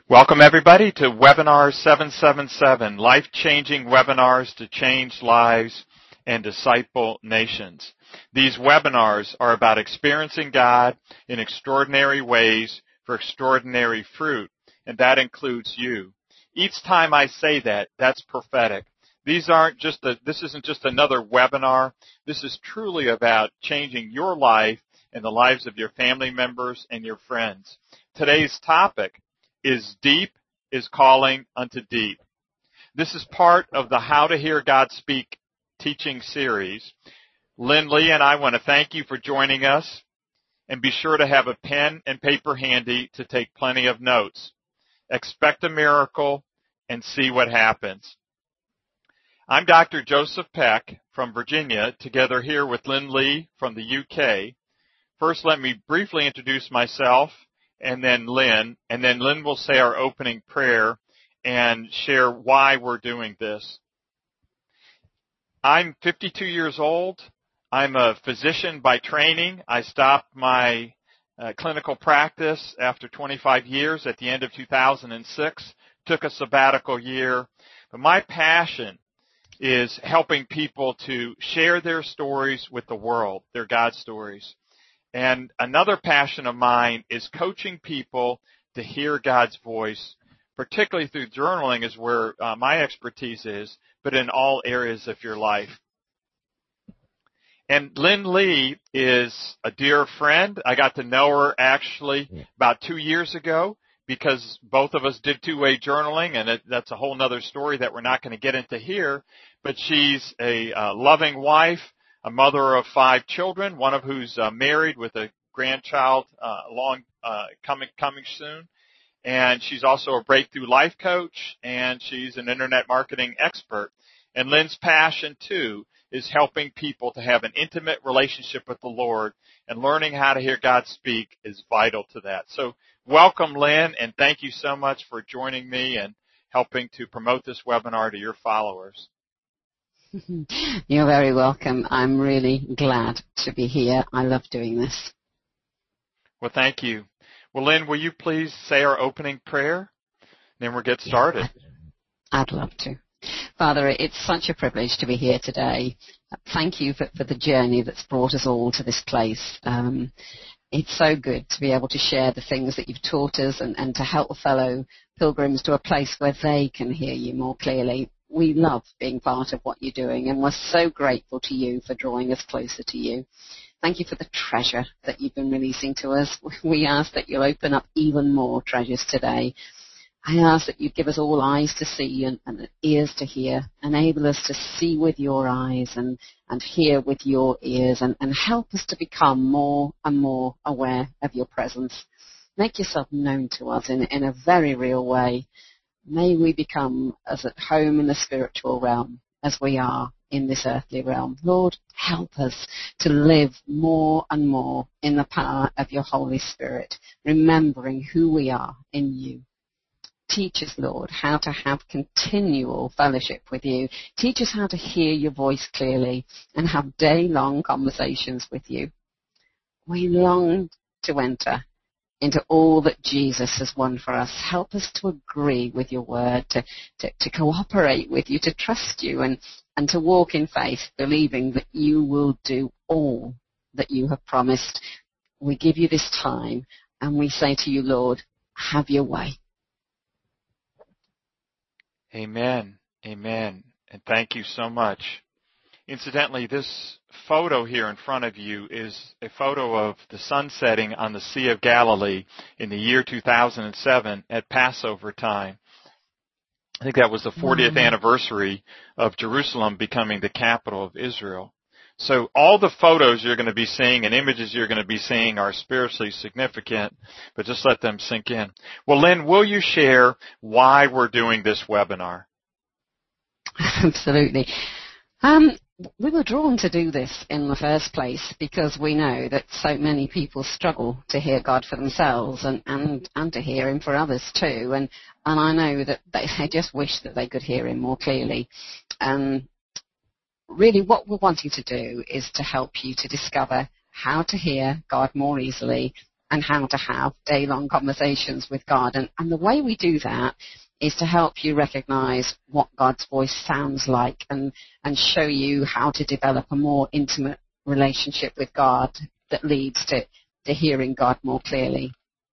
Welcome everybody to Webinar 777, Life-Changing Webinars to Change Lives and Disciple Nations. These webinars are about experiencing God in extraordinary ways for extraordinary fruit, and that includes you. Each time I say that, that's prophetic. This isn't just another webinar. This is truly about changing your life and the lives of your family members and your friends. Today's topic is Deep is Calling Unto Deep. This is part of the How to Hear God Speak teaching series. Lynn Lee and I want to thank you for joining us, and be sure to have a pen and paper handy to take plenty of notes. Expect a miracle and see what happens. I'm Dr. Joseph Peck from Virginia, together here with Lynn Lee from the UK. First, let me briefly introduce myself and then Lynn will say our opening prayer and share why we're doing this. I'm 52 years old. I'm a physician by training. I stopped my clinical practice after 25 years at the end of 2006, took a sabbatical year. But my passion is helping people to share their stories with the world, their God stories. And another passion of mine is coaching people to hear God's voice, particularly through journaling is where my expertise is, but in all areas of your life. And Lynn Lee is a dear friend. I got to know her actually about 2 years ago because both of us did two-way journaling, and that's a whole other story that we're not going to get into here. But she's a loving wife, a mother of 5 children, one of who's married with a grandchild coming soon. And she's also a breakthrough life coach, and she's an internet marketing expert. And Lynn's passion, too, is helping people to have an intimate relationship with the Lord, and learning how to hear God speak is vital to that. So welcome, Lynn, and thank you so much for joining me and helping to promote this webinar to your followers. You're very welcome. I'm really glad to be here. I love doing this. Well, thank you. Well, Lynn, will you please say our opening prayer? Then we'll get started. I'd love to. Father, it's such a privilege to be here today. Thank you for the journey that's brought us all to this place. It's so good to be able to share the things that you've taught us and to help fellow pilgrims to a place where they can hear you more clearly. We love being part of what you're doing, and we're so grateful to you for drawing us closer to you. Thank you for the treasure that you've been releasing to us. We ask that you'll open up even more treasures today. I ask that you give us all eyes to see and ears to hear. Enable us to see with your eyes and hear with your ears, and help us to become more and more aware of your presence. Make yourself known to us in a very real way. May we become as at home in the spiritual realm as we are in this earthly realm. Lord, help us to live more and more in the power of your Holy Spirit, remembering who we are in you. Teach us, Lord, how to have continual fellowship with you. Teach us how to hear your voice clearly and have day-long conversations with you. We long to enter into all that Jesus has won for us. Help us to agree with your word, to cooperate with you, to trust you, and to walk in faith, believing that you will do all that you have promised. We give you this time, and we say to you, Lord, have your way. Amen. Amen. And thank you so much. Incidentally, this photo here in front of you is a photo of the sun setting on the Sea of Galilee in the year 2007 at Passover time. I think that was the 40th anniversary of Jerusalem becoming the capital of Israel. So all the photos you're going to be seeing and images you're going to be seeing are spiritually significant, but just let them sink in. Well, Lynn, will you share why we're doing this webinar? Absolutely. We were drawn to do this in the first place because we know that so many people struggle to hear God for themselves and to hear him for others too. And I know that they just wish that they could hear him more clearly. Really what we're wanting to do is to help you to discover how to hear God more easily and how to have day-long conversations with God. And the way we do that is to help you recognize what God's voice sounds like and show you how to develop a more intimate relationship with God that leads to hearing God more clearly.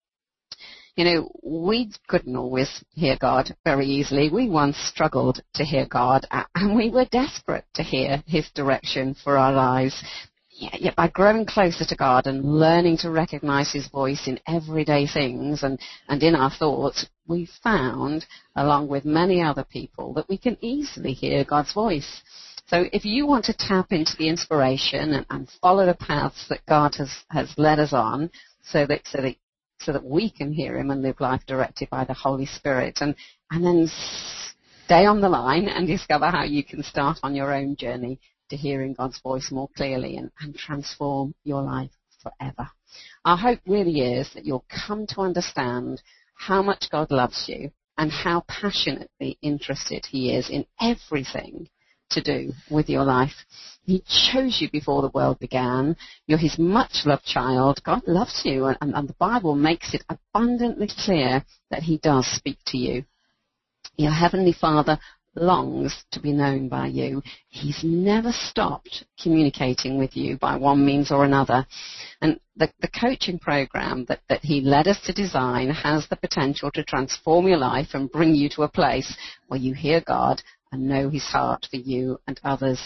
You know, we couldn't always hear God very easily. We once struggled to hear God, and we were desperate to hear his direction for our lives. Yet by growing closer to God and learning to recognize his voice in everyday things and in our thoughts, we found, along with many other people, that we can easily hear God's voice. So if you want to tap into the inspiration and follow the paths that God has led us on so that we can hear him and live life directed by the Holy Spirit, and then stay on the line and discover how you can start on your own journey to hearing God's voice more clearly and transform your life forever. Our hope really is that you'll come to understand how much God loves you and how passionately interested he is in everything to do with your life. He chose you before the world began. You're his much-loved child. God loves you, and the Bible makes it abundantly clear that he does speak to you. Your Heavenly Father longs to be known by you. He's never stopped communicating with you by one means or another. And the coaching program that he led us to design has the potential to transform your life and bring you to a place where you hear God and know his heart for you and others.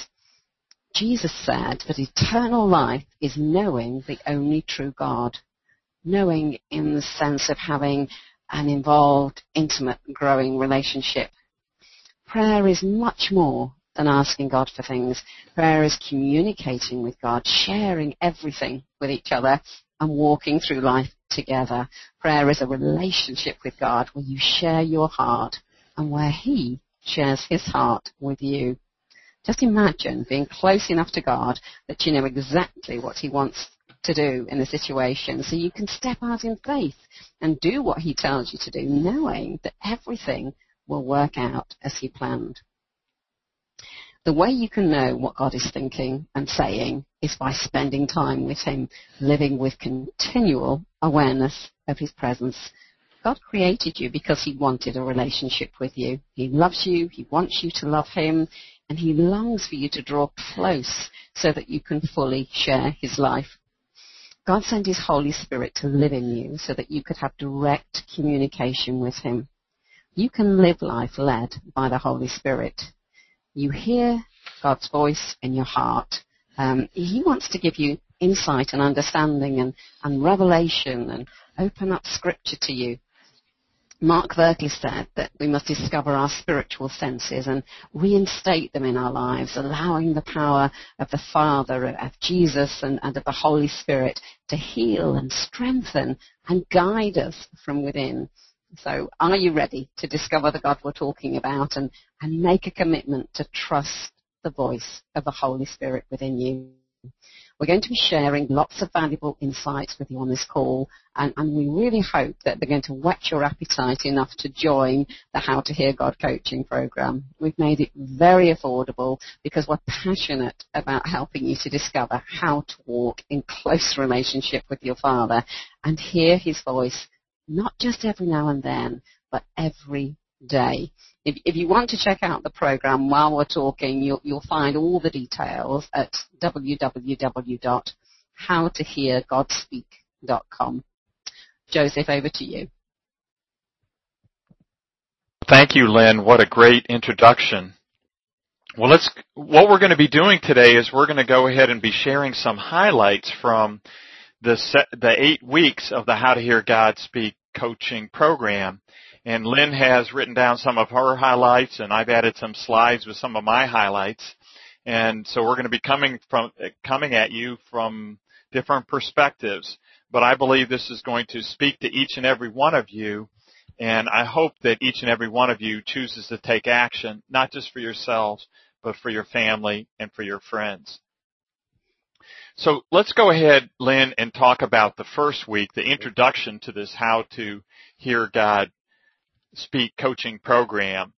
Jesus said that eternal life is knowing the only true God. Knowing in the sense of having an involved, intimate, growing relationship. Prayer is much more than asking God for things. Prayer is communicating with God, sharing everything with each other, and walking through life together. Prayer is a relationship with God where you share your heart and where he shares his heart with you. Just imagine being close enough to God that you know exactly what he wants to do in a situation, so you can step out in faith and do what he tells you to do, knowing that everything will work out as he planned. The way you can know what God is thinking and saying is by spending time with him, living with continual awareness of his presence. God created you because he wanted a relationship with you. He loves you, he wants you to love him, and he longs for you to draw close so that you can fully share his life. God sent his Holy Spirit to live in you so that you could have direct communication with him. You can live life led by the Holy Spirit. You hear God's voice in your heart. He wants to give you insight and understanding and revelation and open up scripture to you. Mark Verkley said that we must discover our spiritual senses and reinstate them in our lives, allowing the power of the Father, of Jesus, and of the Holy Spirit to heal and strengthen and guide us from within. So are you ready to discover the God we're talking about and make a commitment to trust the voice of the Holy Spirit within you? We're going to be sharing lots of valuable insights with you on this call, and we really hope that they're going to whet your appetite enough to join the How to Hear God coaching program. We've made it very affordable because we're passionate about helping you to discover how to walk in close relationship with your Father and hear his voice, not just every now and then, but every day. If you want to check out the program while we're talking, you'll find all the details at www.howtoheargodspeak.com. Joseph, over to you. Thank you, Lynn. What a great introduction. Well, what we're going to be doing today is we're going to go ahead and be sharing some highlights from the 8 weeks of the How to Hear God Speak coaching program. And Lynn has written down some of her highlights, and I've added some slides with some of my highlights. And so we're going to be coming at you from different perspectives. But I believe this is going to speak to each and every one of you. And I hope that each and every one of you chooses to take action, not just for yourselves, but for your family and for your friends. So let's go ahead, Lynn, and talk about the first week, the introduction to this How to Hear God Speak coaching program.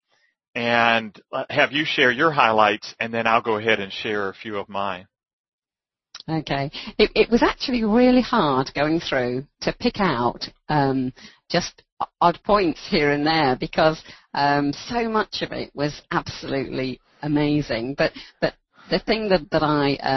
And have you share your highlights, and then I'll go ahead and share a few of mine. Okay. It was actually really hard going through to pick out just odd points here and there because so much of it was absolutely amazing. But the thing that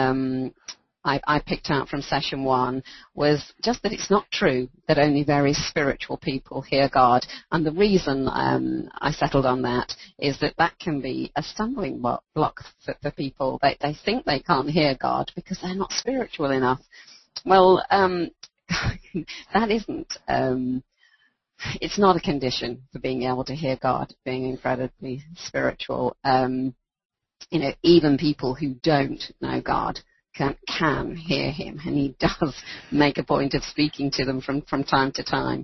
I picked out from session 1 was just that it's not true that only very spiritual people hear God. And the reason I settled on that is that can be a stumbling block for people. They think they can't hear God because they're not spiritual enough. Well, that isn't. It's not a condition for being able to hear God, being incredibly spiritual. Even people who don't know God can hear him, and he does make a point of speaking to them from time to time.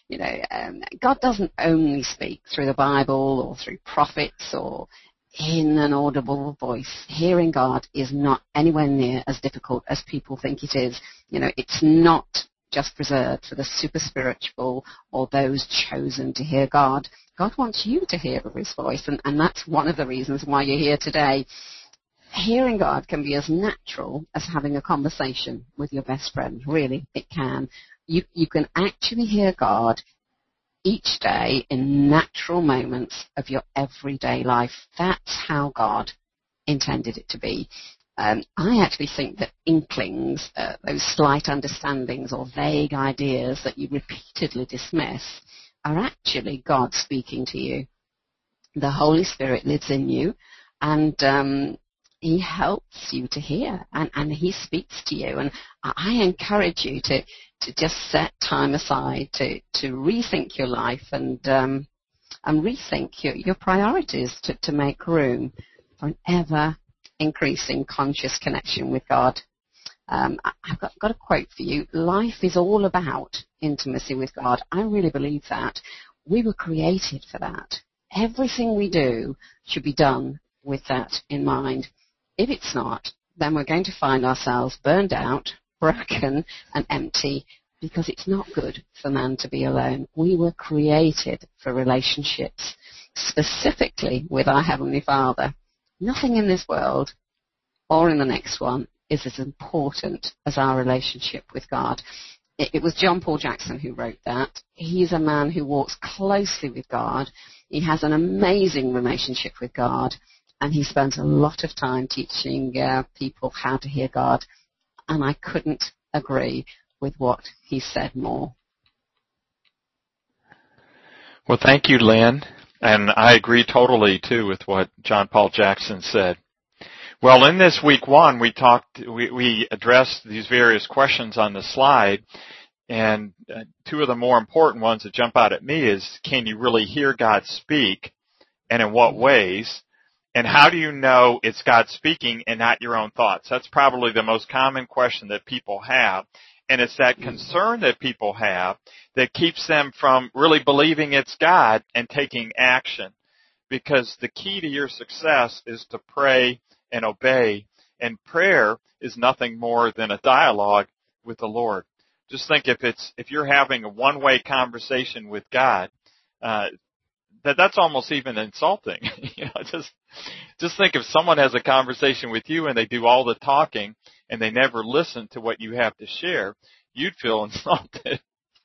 God doesn't only speak through the Bible or through prophets or in an audible voice. Hearing God is not anywhere near as difficult as people think it is. It's not just reserved for the super spiritual or those chosen to hear God. God wants you to hear his voice, and that's one of the reasons why you're here today. Hearing God can be as natural as having a conversation with your best friend. Really, it can. You can actually hear God each day in natural moments of your everyday life. That's how God intended it to be. I actually think that inklings, those slight understandings or vague ideas that you repeatedly dismiss, are actually God speaking to you. The Holy Spirit lives in you, and he helps you to hear, and he speaks to you. And I encourage you to just set time aside to rethink your life and rethink your priorities to make room for an ever increasing conscious connection with God. I've got a quote for you. Life is all about intimacy with God. I really believe that. We were created for that. Everything we do should be done with that in mind. If it's not, then we're going to find ourselves burned out, broken, and empty, because it's not good for man to be alone. We were created for relationships, specifically with our Heavenly Father. Nothing in this world or in the next one is as important as our relationship with God. It was John Paul Jackson who wrote that. He's a man who walks closely with God. He has an amazing relationship with God. And he spent a lot of time teaching people how to hear God. And I couldn't agree with what he said more. Well, thank you, Lynn. And I agree totally, too, with what John Paul Jackson said. Well, in this week 1, we addressed these various questions on the slide. And 2 of the more important ones that jump out at me is, can you really hear God speak? And in what ways? And how do you know it's God speaking and not your own thoughts? That's probably the most common question that people have. And it's that concern that people have that keeps them from really believing it's God and taking action. Because the key to your success is to pray and obey. And prayer is nothing more than a dialogue with the Lord. Just think if you're having a one-way conversation with God, that's almost even insulting. Just think if someone has a conversation with you and they do all the talking and they never listen to what you have to share, you'd feel insulted.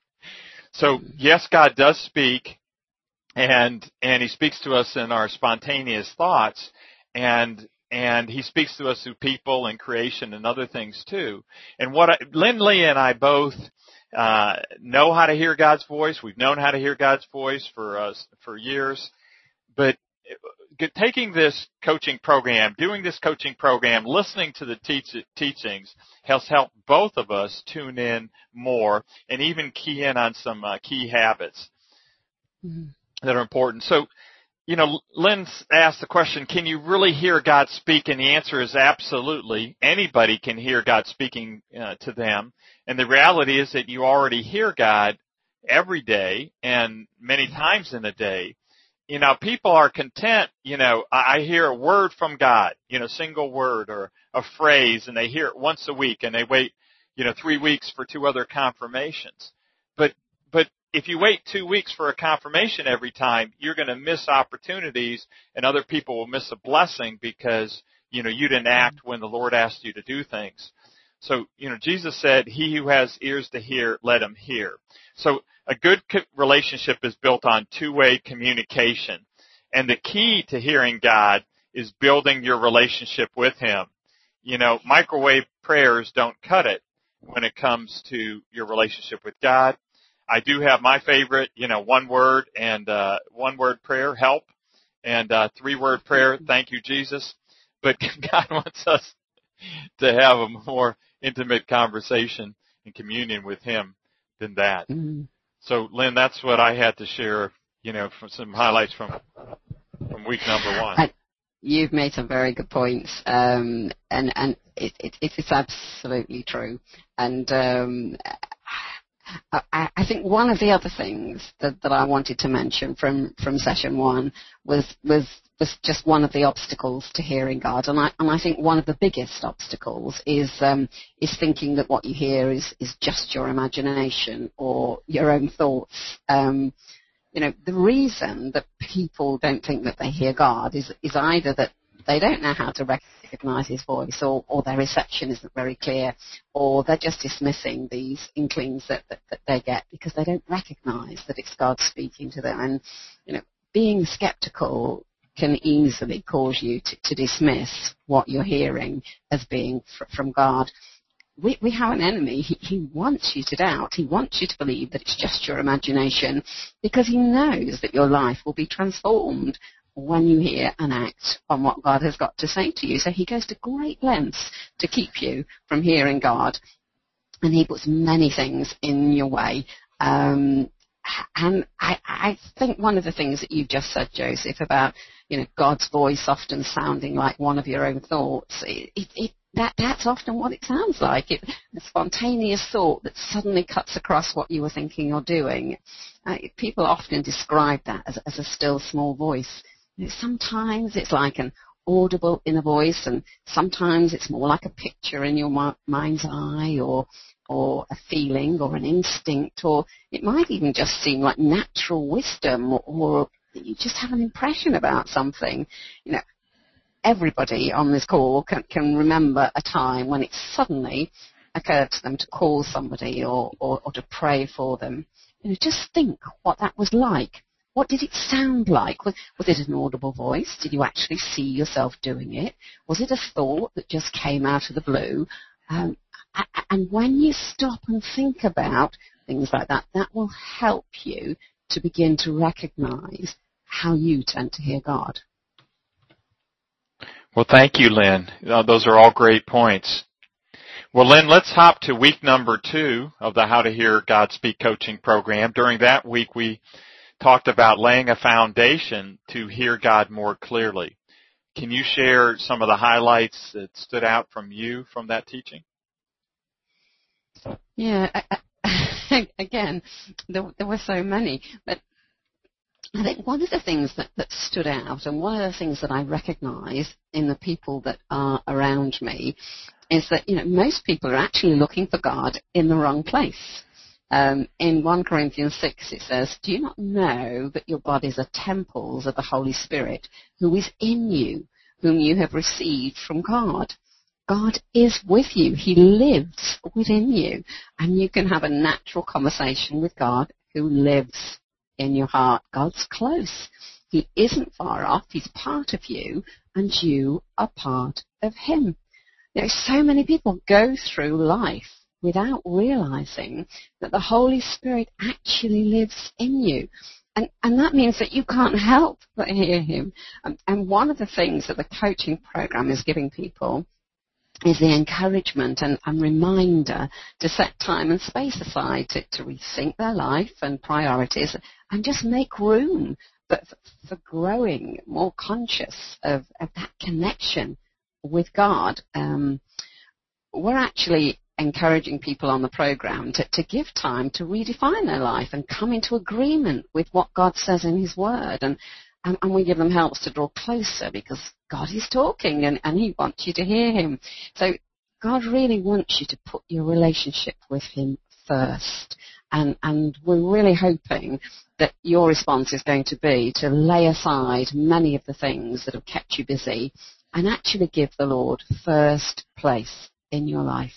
So yes, God does speak, and he speaks to us in our spontaneous thoughts, and he speaks to us through people and creation and other things too. And Lynn Lee and I both know how to hear God's voice. We've known how to hear God's voice for years. But taking this coaching program, doing this coaching program, listening to the teachings has helped both of us tune in more and even key in on some key habits that are important. So, Lynn asked the question, can you really hear God speak? And the answer is absolutely. Anybody can hear God speaking to them. And the reality is that you already hear God every day and many times in a day. People are content, I hear a word from God, single word or a phrase, and they hear it once a week, and they wait, 3 weeks for 2 other confirmations. But if you wait 2 weeks for a confirmation every time, you're going to miss opportunities, and other people will miss a blessing because, you didn't act when the Lord asked you to do things. So, Jesus said, he who has ears to hear, let him hear. So a good relationship is built on two-way communication. And the key to hearing God is building your relationship with him. Microwave prayers don't cut it when it comes to your relationship with God. I do have my favorite, one word prayer, help, and 3-word prayer, thank you, Jesus. But God wants us to have a more intimate conversation and communion with him than that. Mm-hmm. So, Lynn, that's what I had to share, from some highlights from week number 1. You've made some very good points, and it's absolutely true. And I think one of the other things that I wanted to mention from session 1 was just one of the obstacles to hearing God, and I think one of the biggest obstacles is thinking that what you hear is just your imagination or your own thoughts. The reason that people don't think that they hear God is either that they don't know how to recognize his voice, or their reception isn't very clear, or they're just dismissing these inklings that they get because they don't recognize that it's God speaking to them. And, being skeptical can easily cause you to dismiss what you're hearing as being from God. We have an enemy. He wants you to doubt. He wants you to believe that it's just your imagination, because he knows that your life will be transformed when you hear and act on what God has got to say to you. So he goes to great lengths to keep you from hearing God, and he puts many things in your way. And I think one of the things that you've just said, Joseph, about God's voice often sounding like one of your own thoughts, that's often what it sounds like. A spontaneous thought that suddenly cuts across what you were thinking or doing. People often describe that as a still small voice. Sometimes it's like an audible inner voice, and sometimes it's more like a picture in your mind's eye, or a feeling, or an instinct, or it might even just seem like natural wisdom, or you just have an impression about something. Everybody on this call can remember a time when it suddenly occurred to them to call somebody or to pray for them. Just think what that was like. What did it sound like? Was it an audible voice? Did you actually see yourself doing it? Was it a thought that just came out of the blue? And when you stop and think about things like that, that will help you to begin to recognize how you tend to hear God. Well, thank you, Lynn. Those are all great points. Well, Lynn, let's hop to week number 2 of the How to Hear God Speak coaching program. During that week, we talked about laying a foundation to hear God more clearly. Can you share some of the highlights that stood out from you from that teaching? Yeah, again, there were so many, but I think one of the things that stood out, and one of the things that I recognize in the people that are around me, is that, most people are actually looking for God in the wrong place. In 1 Corinthians 6 it says, "Do you not know that your bodies are temples of the Holy Spirit, who is in you, whom you have received from God? God is with you. He lives within you." And you can have a natural conversation with God who lives in your heart. God's close. He isn't far off. He's part of you, and you are part of him. So many people go through life without realizing that the Holy Spirit actually lives in you. And that means that you can't help but hear him. And one of the things that the coaching program is giving people is the encouragement and reminder to set time and space aside to rethink their life and priorities, and just make room for growing more conscious of that connection with God. We're actually encouraging people on the program to give time to redefine their life and come into agreement with what God says in his word. And we give them helps to draw closer, because God is talking and he wants you to hear him. So God really wants you to put your relationship with him first. And we're really hoping that your response is going to be to lay aside many of the things that have kept you busy and actually give the Lord first place in your life.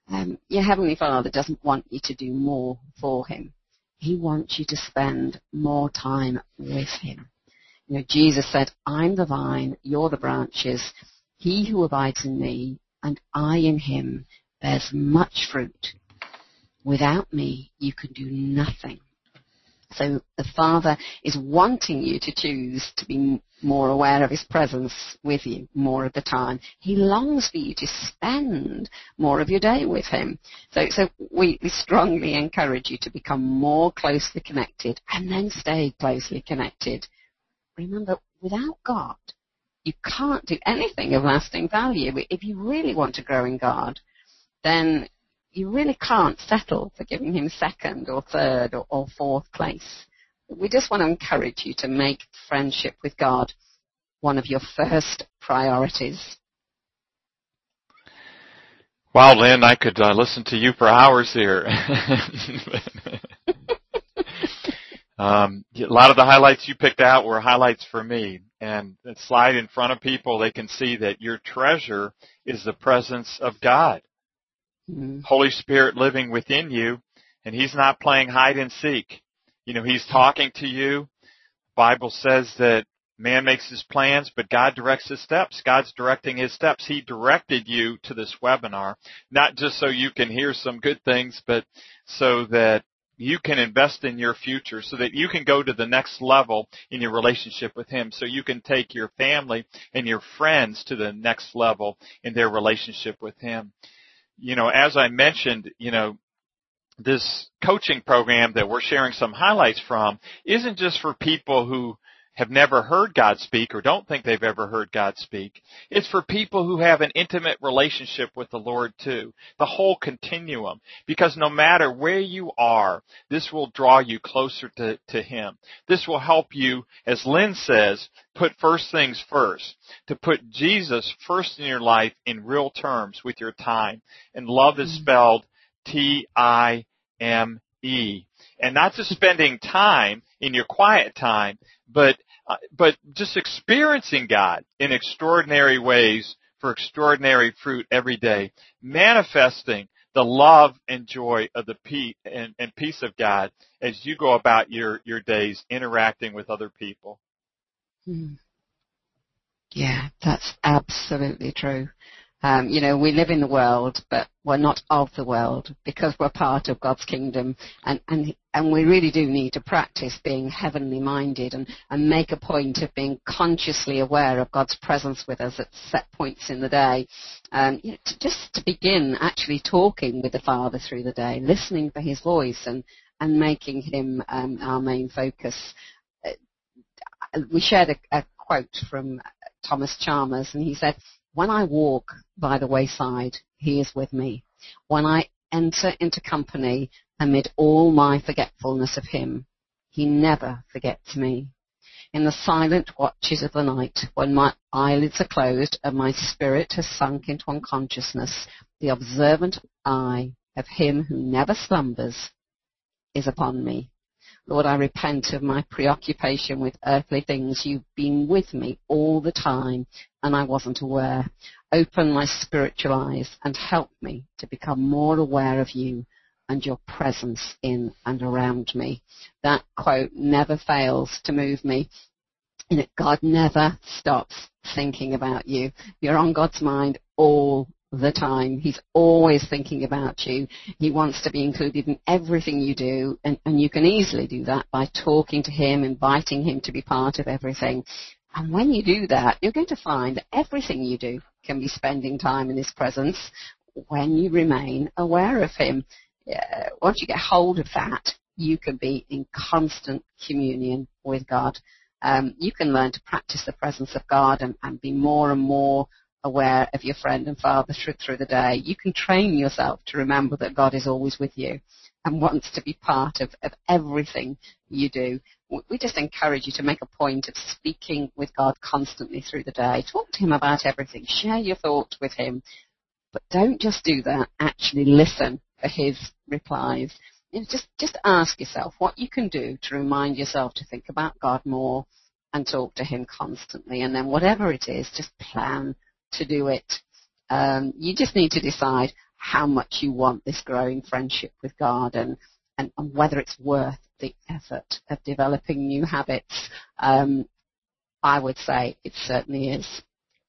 Your Heavenly Father doesn't want you to do more for him. He wants you to spend more time with him. You know, Jesus said, I'm the vine, you're the branches. He who abides in me and I in him bears much fruit. Without me, you can do nothing. So the Father is wanting you to choose to be more aware of his presence with you more of the time. He longs for you to spend more of your day with him. So we strongly encourage you to become more closely connected and then stay closely connected. Remember, without God, you can't do anything of lasting value. If you really want to grow in God, then you really can't settle for giving him second or third or fourth place. We just want to encourage you to make friendship with God one of your first priorities. Wow, Lynn, I could listen to you for hours here. A lot of the highlights you picked out were highlights for me. And the slide in front of people, they can see that your treasure is the presence of God. Mm-hmm. Holy Spirit living within you, and he's not playing hide and seek. You know, he's talking to you. The Bible says that man makes his plans, but God directs his steps. God's directing his steps. He directed you to this webinar, not just so you can hear some good things, but so that you can invest in your future, so that you can go to the next level in your relationship with him, so you can take your family and your friends to the next level in their relationship with him. You know, as I mentioned, you know, this coaching program that we're sharing some highlights from isn't just for people who have never heard God speak or don't think they've ever heard God speak. It's for people who have an intimate relationship with the Lord too. The whole continuum. Because no matter where you are, this will draw you closer to him. This will help you, as Lynn says, put first things first. To put Jesus first in your life in real terms with your time. And love is spelled T-I-M-E. And not just spending time in your quiet time, but just experiencing God in extraordinary ways for extraordinary fruit every day, manifesting the love and joy of the peace and peace of God as you go about your days interacting with other people. Yeah, that's absolutely true. You know, we live in the world, but we're not of the world because we're part of God's kingdom. And we really do need to practice being heavenly minded and make a point of being consciously aware of God's presence with us at set points in the day. You know, just to begin actually talking with the Father through the day, listening for his voice and making him our main focus. We shared a quote from Thomas Chalmers, and he said, "When I walk by the wayside, he is with me. When I enter into company amid all my forgetfulness of him, he never forgets me. In the silent watches of the night, when my eyelids are closed and my spirit has sunk into unconsciousness, the observant eye of him who never slumbers is upon me. Lord, I repent of my preoccupation with earthly things. You've been with me all the time, and I wasn't aware. Open my spiritual eyes and help me to become more aware of you and your presence in and around me." That quote never fails to move me. You know, God never stops thinking about you. You're on God's mind all the time. He's always thinking about you. He wants to be included in everything you do, and you can easily do that by talking to him, inviting him to be part of everything. And when you do that, you're going to find that everything you do can be spending time in his presence when you remain aware of him. Once you get hold of that, you can be in constant communion with God. You can learn to practice the presence of God and be more and more aware of your friend and Father through the day. You can train yourself to remember that God is always with you and wants to be part of everything you do. We just encourage you to make a point of speaking with God constantly through the day. Talk to him about everything. Share your thoughts with him. But don't just do that. Actually listen for his replies. You know, just ask yourself what you can do to remind yourself to think about God more and talk to him constantly. And then whatever it is, just plan to do it. You just need to decide how much you want this growing friendship with God and whether it's worth the effort of developing new habits. I would say it certainly is.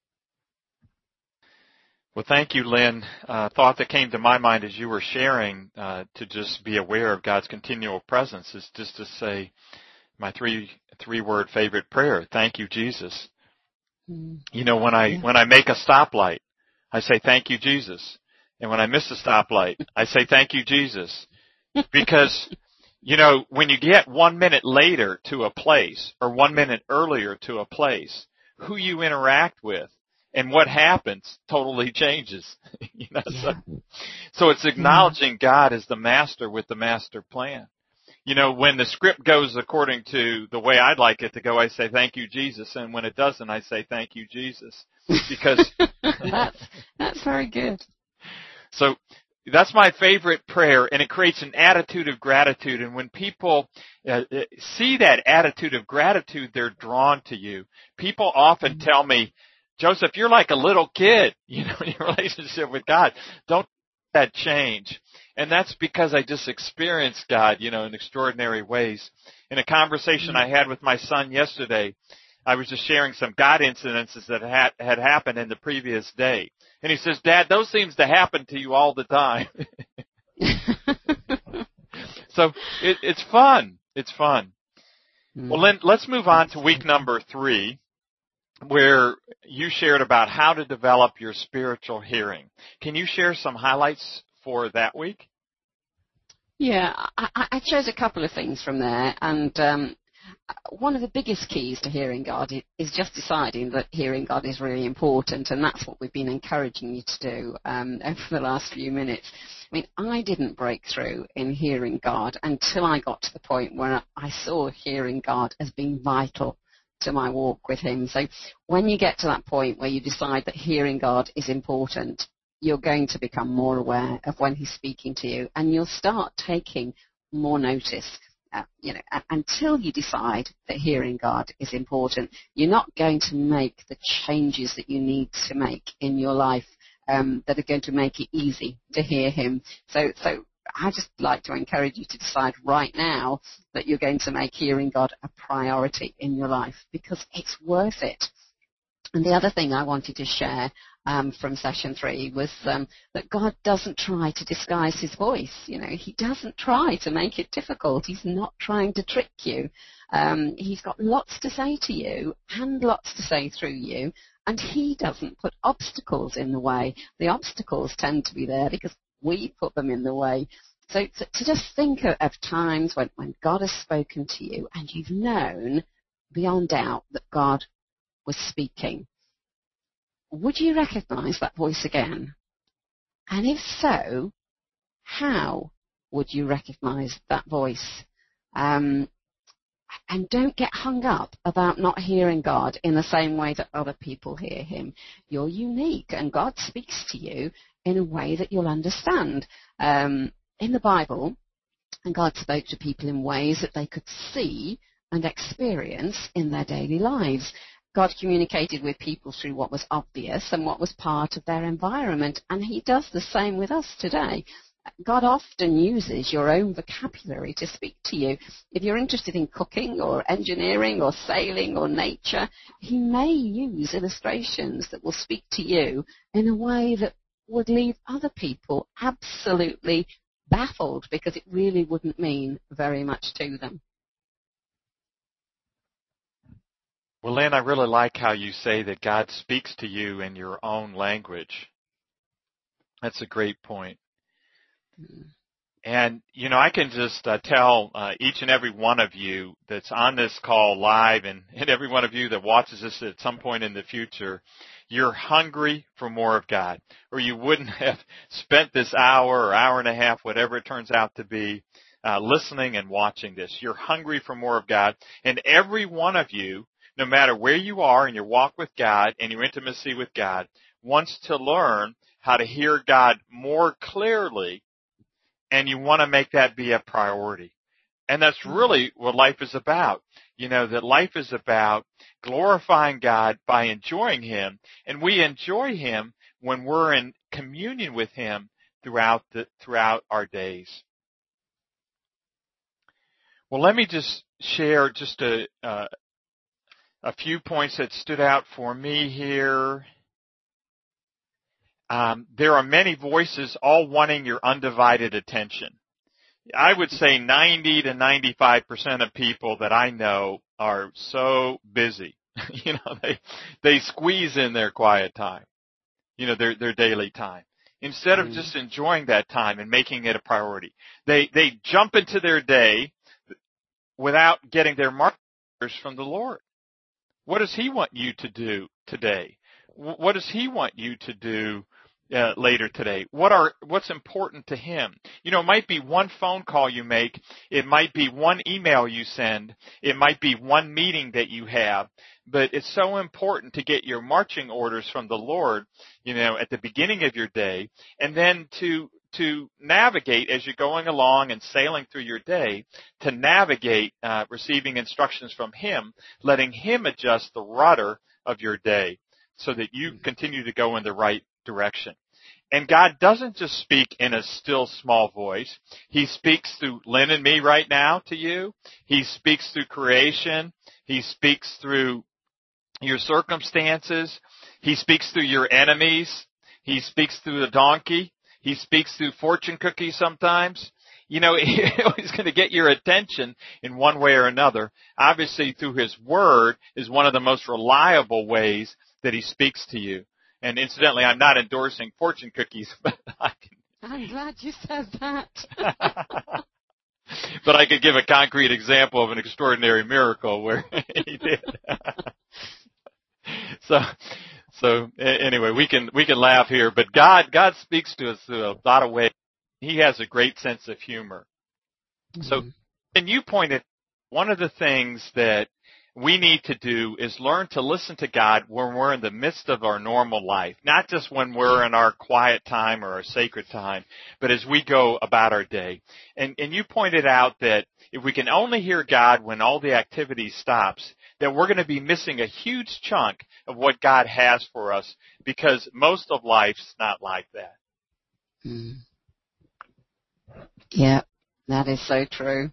Well, thank you, Lynn. Thought that came to my mind as you were sharing to just be aware of God's continual presence is just to say my three-word favorite prayer. Thank you, Jesus. You know, when I make a stoplight, I say thank you, Jesus. And when I miss a stoplight, I say thank you, Jesus. Because, you know, when you get 1 minute later to a place or 1 minute earlier to a place, who you interact with and what happens totally changes. You know, so it's acknowledging God as the master with the master plan. You know, when the script goes according to the way I'd like it to go, I say thank you, Jesus, and when it doesn't, I say thank you, Jesus, because that's very good. So that's my favorite prayer, and it creates an attitude of gratitude. And when people see that attitude of gratitude, they're drawn to you. People often tell me, Joseph, you're like a little kid, you know, in your relationship with God. Don't let that change. And that's because I just experienced God, you know, in extraordinary ways. In a conversation I had with my son yesterday, I was just sharing some God incidences that had happened in the previous day. And he says, Dad, those seems to happen to you all the time. So it's fun. It's fun. Well, Lynn, let's move on to week number 3, where you shared about how to develop your spiritual hearing. Can you share some highlights for that week? Yeah, I chose a couple of things from there, and one of the biggest keys to hearing God is just deciding that hearing God is really important, and that's what we've been encouraging you to do over the last few minutes. I mean, I didn't break through in hearing God until I got to the point where I saw hearing God as being vital to my walk with Him. So when you get to that point where you decide that hearing God is important, you're going to become more aware of when He's speaking to you, and you'll start taking more notice. Until you decide that hearing God is important, you're not going to make the changes that you need to make in your life that are going to make it easy to hear Him. So I just like to encourage you to decide right now that you're going to make hearing God a priority in your life, because it's worth it. And the other thing I wanted to share from session 3 was that God doesn't try to disguise His voice. You know, He doesn't try to make it difficult. He's not trying to trick you. He's got lots to say to you and lots to say through you, and He doesn't put obstacles in the way. The obstacles tend to be there because we put them in the way. So to just think of times when God has spoken to you and you've known beyond doubt that God was speaking. Would you recognize that voice again? And if so, how would you recognize that voice? And don't get hung up about not hearing God in the same way that other people hear Him. You're unique, and God speaks to you in a way that you'll understand. In the Bible, God spoke to people in ways that they could see and experience in their daily lives. God communicated with people through what was obvious and what was part of their environment, and He does the same with us today. God often uses your own vocabulary to speak to you. If you're interested in cooking or engineering or sailing or nature, He may use illustrations that will speak to you in a way that would leave other people absolutely baffled, because it really wouldn't mean very much to them. Well, Lynn, I really like how you say that God speaks to you in your own language. That's a great point. And, you know, I can just tell each and every one of you that's on this call live and every one of you that watches this at some point in the future, you're hungry for more of God, or you wouldn't have spent this hour or hour and a half, whatever it turns out to be, listening and watching this. You're hungry for more of God, and every one of you, no matter where you are in your walk with God and your intimacy with God, wants to learn how to hear God more clearly, and you want to make that be a priority. And that's really what life is about. You know, that life is about glorifying God by enjoying Him, and we enjoy Him when we're in communion with Him throughout our days. Well, let me just share just a few points that stood out for me here. There are many voices all wanting your undivided attention. I would say 90 to 95% of people that I know are so busy. They squeeze in their quiet time, their daily time, instead of just enjoying that time and making it a priority. They jump into their day without getting their markers from the Lord. What does He want you to do today? What does He want you to do later today? What's important to Him? It might be one phone call you make. It might be one email you send. It might be one meeting that you have. But it's so important to get your marching orders from the Lord, at the beginning of your day, and then to navigate as you're going along and sailing through your day, to navigate receiving instructions from Him, letting Him adjust the rudder of your day so that you continue to go in the right direction. And God doesn't just speak in a still small voice. He speaks through Lynn and me right now to you. He speaks through creation. He speaks through your circumstances. He speaks through your enemies. He speaks through the donkey. He speaks through fortune cookies sometimes. He's going to get your attention in one way or another. Obviously, through His Word is one of the most reliable ways that He speaks to you. And incidentally, I'm not endorsing fortune cookies, but I'm glad you said that. But I could give a concrete example of an extraordinary miracle where He did. So anyway, we can laugh here, but God speaks to us through a lot of ways. He has a great sense of humor. Mm-hmm. So, and you pointed, one of the things that we need to do is learn to listen to God when we're in the midst of our normal life, not just when we're in our quiet time or our sacred time, but as we go about our day. And you pointed out that if we can only hear God when all the activity stops, that we're going to be missing a huge chunk of what God has for us, because most of life's not like that. Mm. Yeah, that is so true.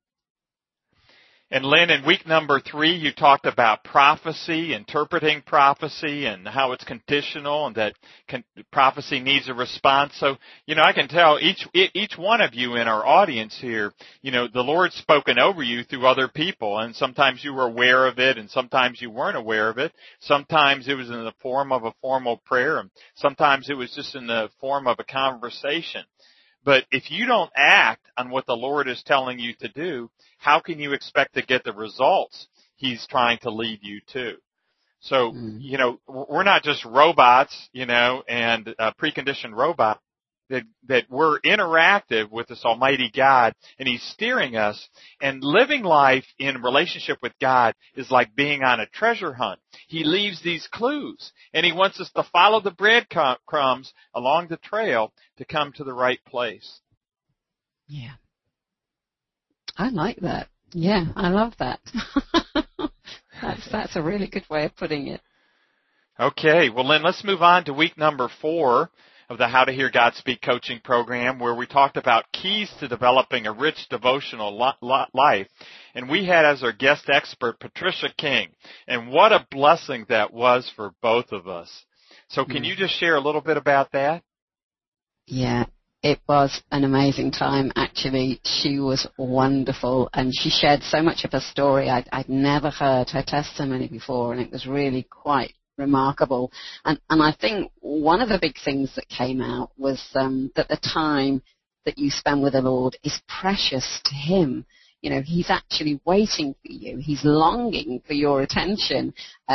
And Lynn, in week number 3, you talked about prophecy, interpreting prophecy, and how it's conditional, and that prophecy needs a response. So, I can tell each one of you in our audience here, the Lord's spoken over you through other people, and sometimes you were aware of it, and sometimes you weren't aware of it. Sometimes it was in the form of a formal prayer, and sometimes it was just in the form of a conversation. But if you don't act on what the Lord is telling you to do, how can you expect to get the results He's trying to lead you to? So, we're not just robots, and preconditioned robots, that we're interactive with this Almighty God, and He's steering us. And living life in relationship with God is like being on a treasure hunt. He leaves these clues, and He wants us to follow the breadcrumbs along the trail to come to the right place. Yeah. I like that. Yeah, I love that. That's a really good way of putting it. Okay, well, Lynn, let's move on to week number 4 of the How to Hear God Speak coaching program, where we talked about keys to developing a rich devotional life. And we had as our guest expert Patricia King. And what a blessing that was for both of us. So can you just share a little bit about that? Yeah, it was an amazing time, actually. She was wonderful, and she shared so much of her story. I'd never heard her testimony before, and it was really quite remarkable. And I think one of the big things that came out was that the time that you spend with the Lord is precious to Him. He's actually waiting for you. He's longing for your attention.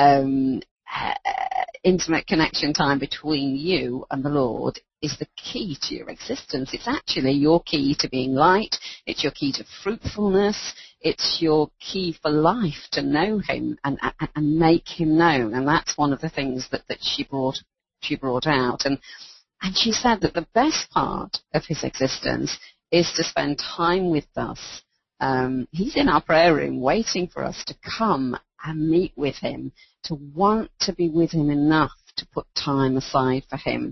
Intimate connection time between you and the Lord is the key to your existence. It's actually your key to being light. It's your key to fruitfulness. It's your key for life, to know Him and make Him known. And that's one of the things that she brought out. And she said that the best part of His existence is to spend time with us. He's in our prayer room waiting for us to come and meet with Him, to want to be with Him enough to put time aside for Him.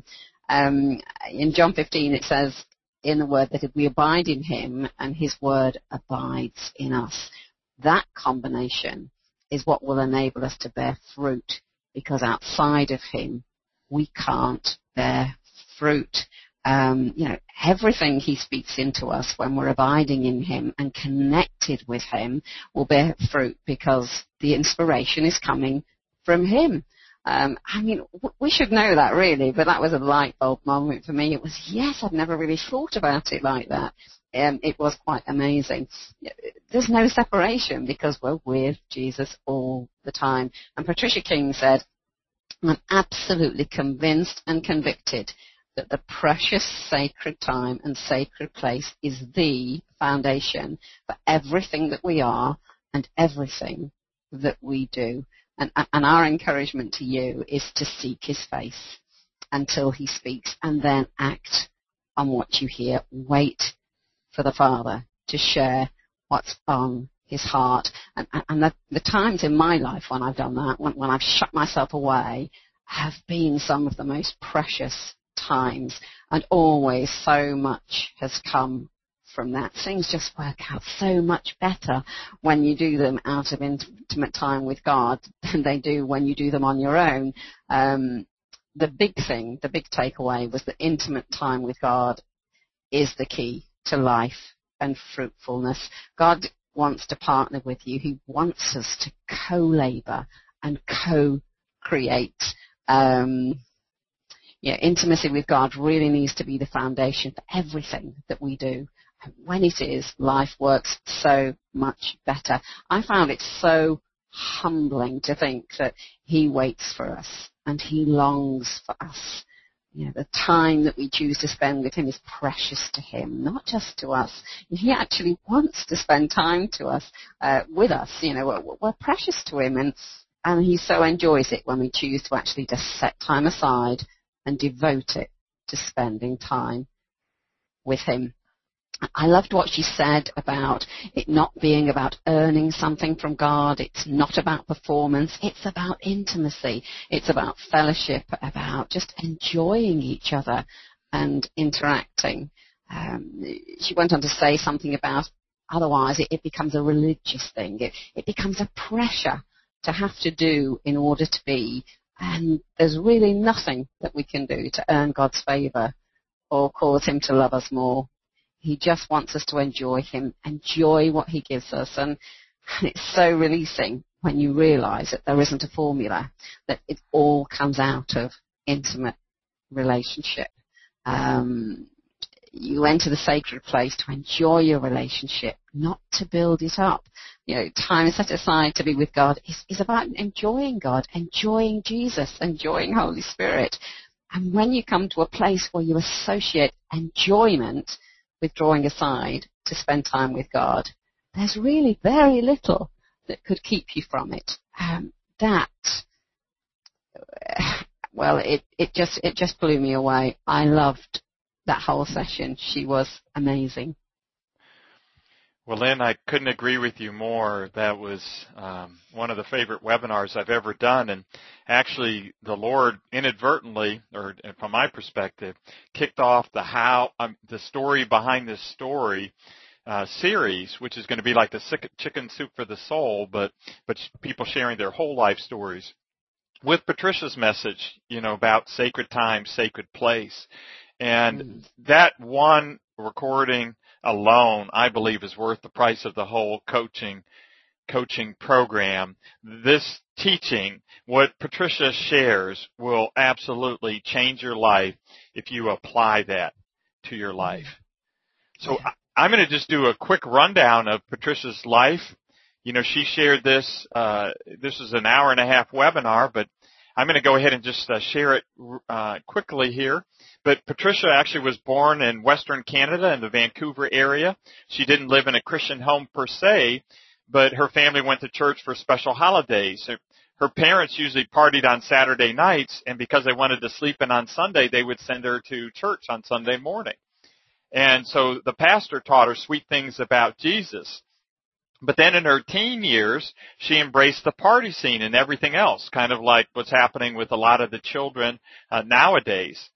In John 15 it says in the word that if we abide in him and his word abides in us, that combination is what will enable us to bear fruit, because outside of him we can't bear fruit. Everything he speaks into us when we're abiding in him and connected with him will bear fruit, because the inspiration is coming from him. We should know that really, but that was a light bulb moment for me. It was, yes, I've never really thought about it like that. It was quite amazing. There's no separation because we're with Jesus all the time. And Patricia King said, I'm absolutely convinced and convicted that the precious sacred time and sacred place is the foundation for everything that we are and everything that we do. And our encouragement to you is to seek his face until he speaks, and then act on what you hear. Wait for the Father to share what's on his heart. And the times in my life when I've done that, when I've shut myself away, have been some of the most precious times, and always so much has come from that. Things just work out so much better when you do them out of intimate time with God than they do when you do them on your own. The big takeaway was that intimate time with God is the key to life and fruitfulness. God wants to partner with you. He wants us to co-labor and co-create. Intimacy with God really needs to be the foundation for everything that we do. And when it is, life works so much better. I found it so humbling to think that he waits for us and he longs for us. The time that we choose to spend with him is precious to him, not just to us. He actually wants to spend time with us. We're precious to him, and he so enjoys it when we choose to actually just set time aside and devote it to spending time with him. I loved what she said about it not being about earning something from God. It's not about performance. It's about intimacy. It's about fellowship, about just enjoying each other and interacting. She went on to say something about otherwise it becomes a religious thing. It becomes a pressure to have to do in order to be. And there's really nothing that we can do to earn God's favour or cause him to love us more. He just wants us to enjoy him, enjoy what he gives us. And it's so releasing when you realise that there isn't a formula, that it all comes out of intimate relationship. You enter the sacred place to enjoy your relationship, not to build it up. Time set aside to be with God is about enjoying God, enjoying Jesus, enjoying Holy Spirit. And when you come to a place where you associate enjoyment with drawing aside to spend time with God, there's really very little that could keep you from it. It just blew me away. I loved that whole session. She was amazing. Well, Lynn, I couldn't agree with you more. That was one of the favorite webinars I've ever done. And actually, the Lord inadvertently, or from my perspective, kicked off the story behind this story series, which is going to be like the chicken soup for the soul, but people sharing their whole life stories, with Patricia's message, about sacred time, sacred place. And that one recording alone, I believe, is worth the price of the whole coaching program. This teaching, what Patricia shares, will absolutely change your life if you apply that to your life. So I'm going to just do a quick rundown of Patricia's life. She shared this. This is an hour and a half webinar, but I'm going to go ahead and just share it quickly here. But Patricia actually was born in Western Canada in the Vancouver area. She didn't live in a Christian home per se, but her family went to church for special holidays. Her parents usually partied on Saturday nights, and because they wanted to sleep in on Sunday, they would send her to church on Sunday morning. And so the pastor taught her sweet things about Jesus. But then in her teen years, she embraced the party scene and everything else, kind of like what's happening with a lot of the children nowadays.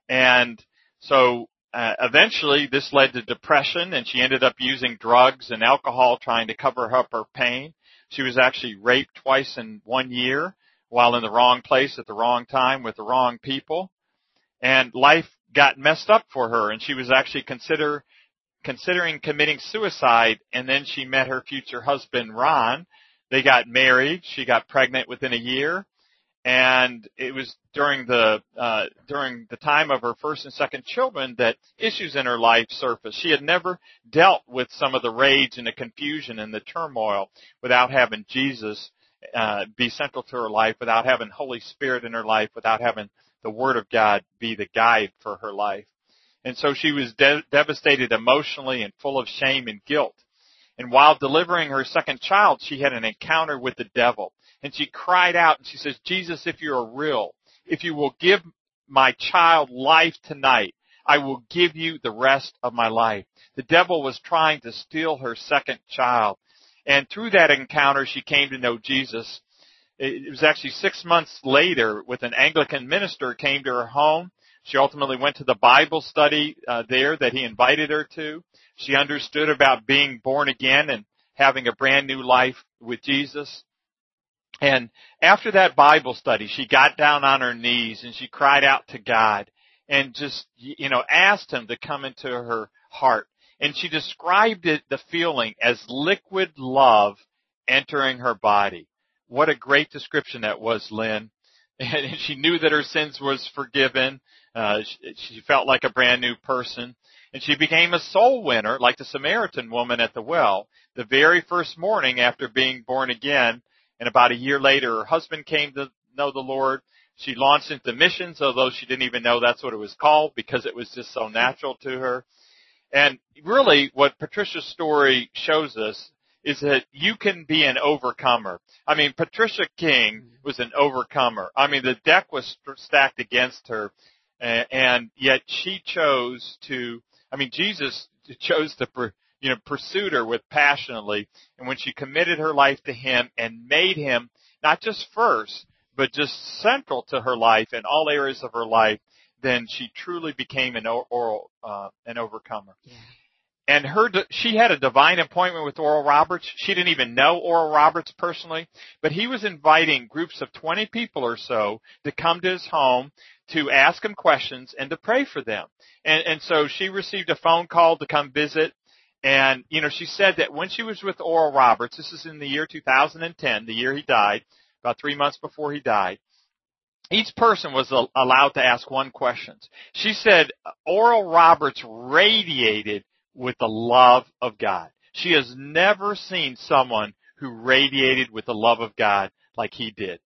And so eventually this led to depression, and she ended up using drugs and alcohol trying to cover up her pain. She was actually raped twice in 1 year while in the wrong place at the wrong time with the wrong people. And life got messed up for her, and she was actually considering committing suicide, and then she met her future husband, Ron. They got married. She got pregnant within a year. And it was during the time of her first and second children that issues in her life surfaced. She had never dealt with some of the rage and the confusion and the turmoil without having Jesus be central to her life, without having Holy Spirit in her life, without having the Word of God be the guide for her life. And so she was devastated emotionally and full of shame and guilt. And while delivering her second child, she had an encounter with the devil. And she cried out and she says, Jesus, if you are real, if you will give my child life tonight, I will give you the rest of my life. The devil was trying to steal her second child. And through that encounter, she came to know Jesus. It was actually 6 months later with an Anglican minister came to her home. She ultimately went to the Bible study there that he invited her to. She understood about being born again and having a brand new life with Jesus. And after that Bible study, she got down on her knees and she cried out to God and just, asked him to come into her heart. And she described the feeling as liquid love entering her body. What a great description that was, Lynn. And she knew that her sins was forgiven. She felt like a brand new person. And she became a soul winner, like the Samaritan woman at the well, the very first morning after being born again. And about a year later, her husband came to know the Lord. She launched into missions, although she didn't even know that's what it was called because it was just so natural to her. And really, what Patricia's story shows us is that you can be an overcomer. I mean, Patricia King was an overcomer. I mean, the deck was stacked against her, and yet she chose to, Jesus chose to pursued her with passionately. And when she committed her life to him and made him not just first, but just central to her life in all areas of her life, then she truly became an overcomer. Yeah. And she had a divine appointment with Oral Roberts. She didn't even know Oral Roberts personally, but he was inviting groups of 20 people or so to come to his home to ask him questions and to pray for them. And so she received a phone call to come visit. And, she said that when she was with Oral Roberts, this is in the year 2010, the year he died, about 3 months before he died, each person was allowed to ask one question. She said Oral Roberts radiated with the love of God. She has never seen someone who radiated with the love of God like he did.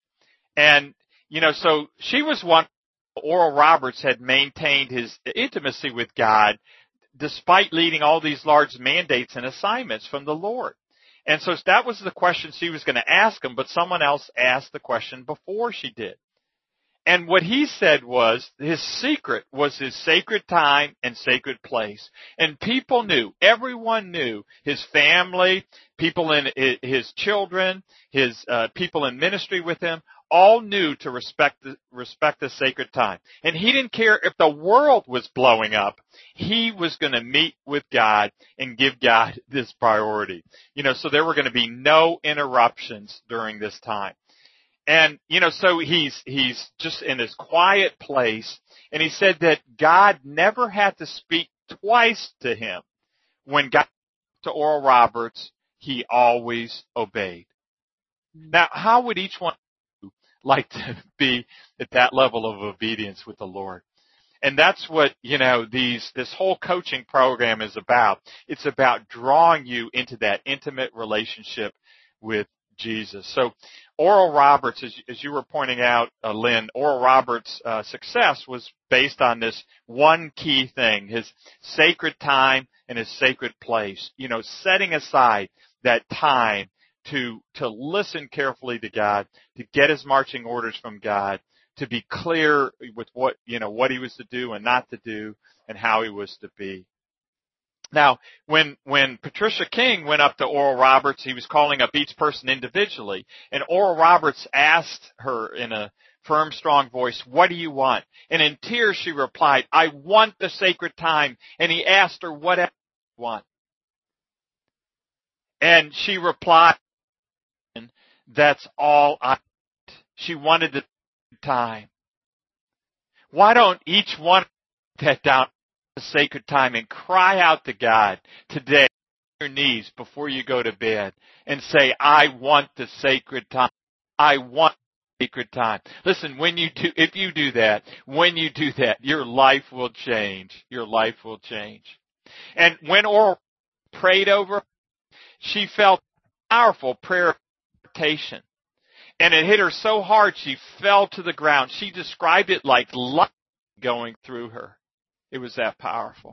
And, so she was one. Oral Roberts had maintained his intimacy with God despite leading all these large mandates and assignments from the Lord. And so that was the question she was going to ask him, but someone else asked the question before she did. And what he said was his secret was his sacred time and sacred place. And people knew, everyone knew, his family, people in his children, his people in ministry with him, all knew to respect the sacred time. And he didn't care if the world was blowing up. He was going to meet with God and give God this priority. So there were going to be no interruptions during this time. And, so he's just in this quiet place. And he said that God never had to speak twice to him. When God spoke to Oral Roberts, he always obeyed. Now, how would each one like to be at that level of obedience with the Lord? And that's what, this whole coaching program is about. It's about drawing you into that intimate relationship with Jesus. So Oral Roberts, as you were pointing out, Lynn, Oral Roberts' success was based on this one key thing, his sacred time and his sacred place. Setting aside that time to listen carefully to God, to get his marching orders from God, to be clear with what he was to do and not to do and how he was to be. Now, when Patricia King went up to Oral Roberts, he was calling up each person individually, and Oral Roberts asked her in a firm, strong voice, what do you want? And in tears she replied, I want the sacred time. And he asked her, what else do you want? And she replied, that's all I want. She wanted the time. Why don't each one that down the sacred time and cry out to God today on your knees before you go to bed and say, I want the sacred time. I want the sacred time. Listen, if you do that, your life will change. Your life will change. And when Oral prayed over, she felt powerful prayer meditation. And it hit her so hard she fell to the ground. She described it like light going through her. It was that powerful.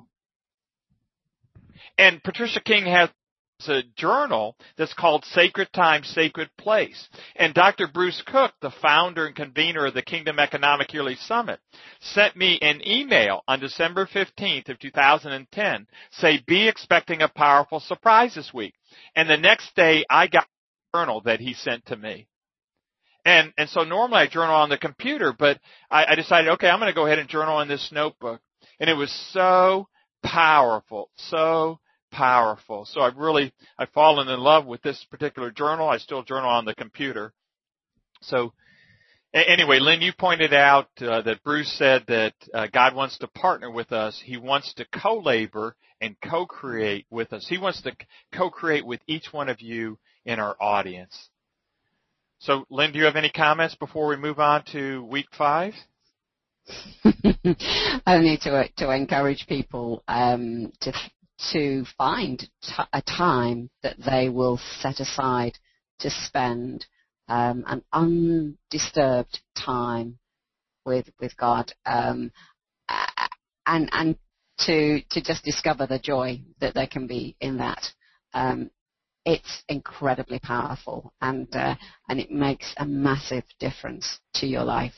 And Patricia King has a journal that's called Sacred Time, Sacred Place. And Dr. Bruce Cook, the founder and convener of the Kingdom Economic Yearly Summit, sent me an email on December 15th of 2010, say, be expecting a powerful surprise this week. And the next day I got a journal that he sent to me. And so normally I journal on the computer, but I decided, okay, I'm going to go ahead and journal in this notebook. And it was so powerful, so powerful. So I've fallen in love with this particular journal. I still journal on the computer. So anyway, Lynn, you pointed out that Bruce said that God wants to partner with us. He wants to co-labor and co-create with us. He wants to co-create with each one of you in our audience. So, Lynn, do you have any comments before we move on to week 5? Only to encourage people to find a time that they will set aside to spend an undisturbed time with God, and to just discover the joy that there can be in that. It's incredibly powerful, and it makes a massive difference to your life.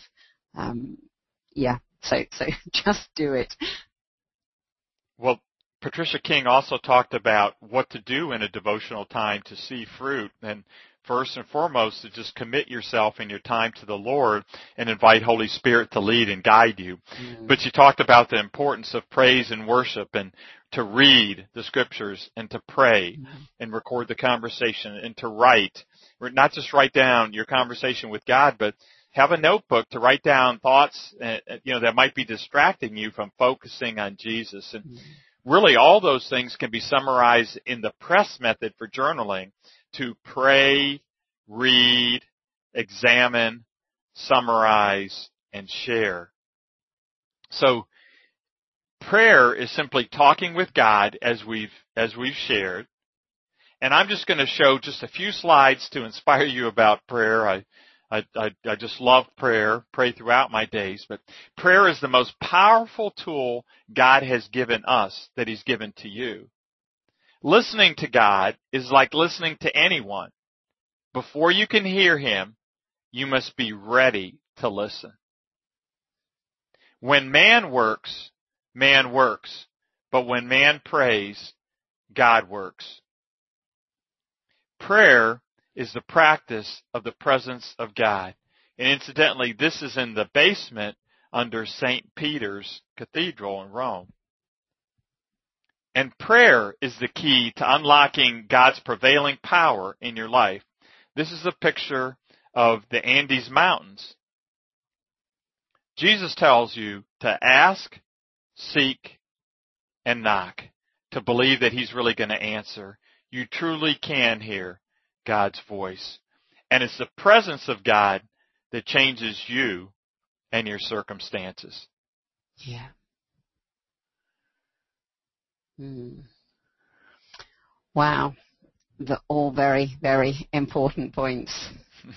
So just do it. Well, Patricia King also talked about what to do in a devotional time to see fruit. And first and foremost, to just commit yourself in your time to the Lord and invite Holy Spirit to lead and guide you. But you talked about the importance of praise and worship, and to read the scriptures and to pray and record the conversation and to write. Not just write down your conversation with God, but have a notebook to write down thoughts that might be distracting you from focusing on Jesus. And really all those things can be summarized in the press method for journaling: to pray, read, examine, summarize, and share. So prayer is simply talking with God as we've shared. And I'm just going to show just a few slides to inspire you about prayer. I just love prayer, pray throughout my days, but prayer is the most powerful tool God has given us, that He's given to you. Listening to God is like listening to anyone. Before you can hear Him, you must be ready to listen. When man works, but when man prays, God works. Prayer is the practice of the presence of God. And incidentally, this is in the basement under St. Peter's Cathedral in Rome. And prayer is the key to unlocking God's prevailing power in your life. This is a picture of the Andes Mountains. Jesus tells you to ask, seek, and knock, to believe that He's really going to answer. You truly can hear God's voice. And it's the presence of God that changes you and your circumstances. Yeah. Wow. They're all very, very important points.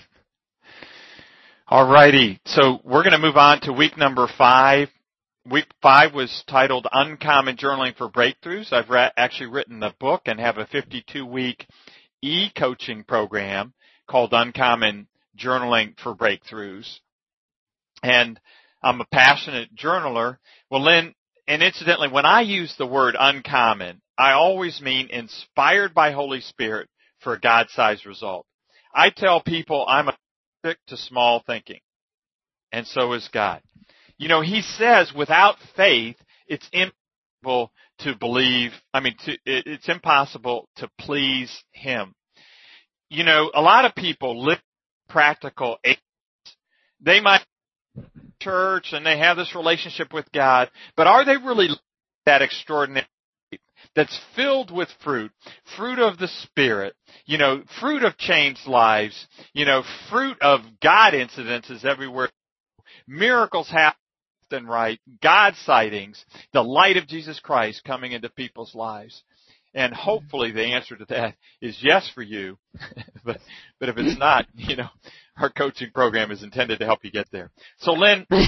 All righty. So we're going to move on to week number 5. Week 5 was titled Uncommon Journaling for Breakthroughs. I've actually written the book and have a 52-week e-coaching program called Uncommon Journaling for Breakthroughs. And I'm a passionate journaler. Well, Lynn, and incidentally, when I use the word uncommon, I always mean inspired by Holy Spirit for a God-sized result. I tell people I'm allergic to small thinking. and so is God. You know, he says without faith, it's impossible to believe, it's impossible to please him. You know, a lot of people live practical atheists. They might go to church and they have this relationship with God, but are they really that extraordinary faith that's filled with fruit of the Spirit, you know, fruit of changed lives, you know, fruit of God incidences everywhere, miracles happen left and right, God sightings, the light of Jesus Christ coming into people's lives? And hopefully the answer to that is yes for you. but if it's not, you know, our coaching program is intended to help you get there. So Lynn, you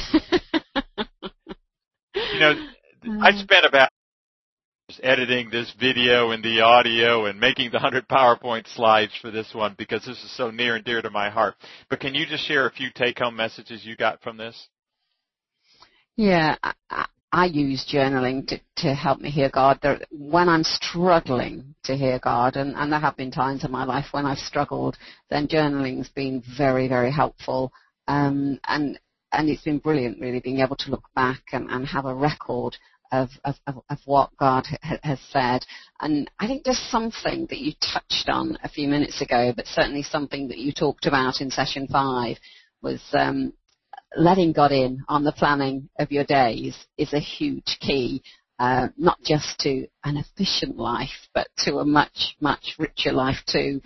know, I spent about editing this video and the audio and making the 100 PowerPoint slides for this one because this is so near and dear to my heart. But can you just share a few take-home messages you got from this? Yeah, I use journaling to help me hear God. When I'm struggling to hear God, and there have been times in my life when I've struggled, then journaling's been very, very helpful. And it's been brilliant, really, being able to look back and have a record of what God has said. And I think there's something that you touched on a few minutes ago, but certainly something that you talked about in session 5 was letting God in on the planning of your days is a huge key, not just to an efficient life, but to a much, much richer life too.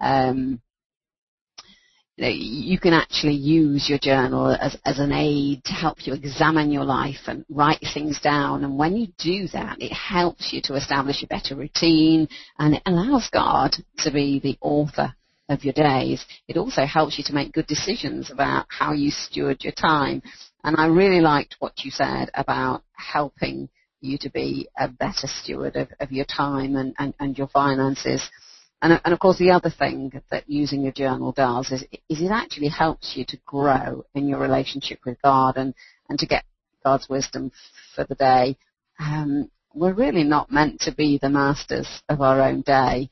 You can actually use your journal as an aid to help you examine your life and write things down. And when you do that, it helps you to establish a better routine, and it allows God to be the author of your days. It also helps you to make good decisions about how you steward your time. And I really liked what you said about helping you to be a better steward of your time and your finances. And of course, the other thing that using your journal does is it actually helps you to grow in your relationship with God and to get God's wisdom for the day. We're really not meant to be the masters of our own day.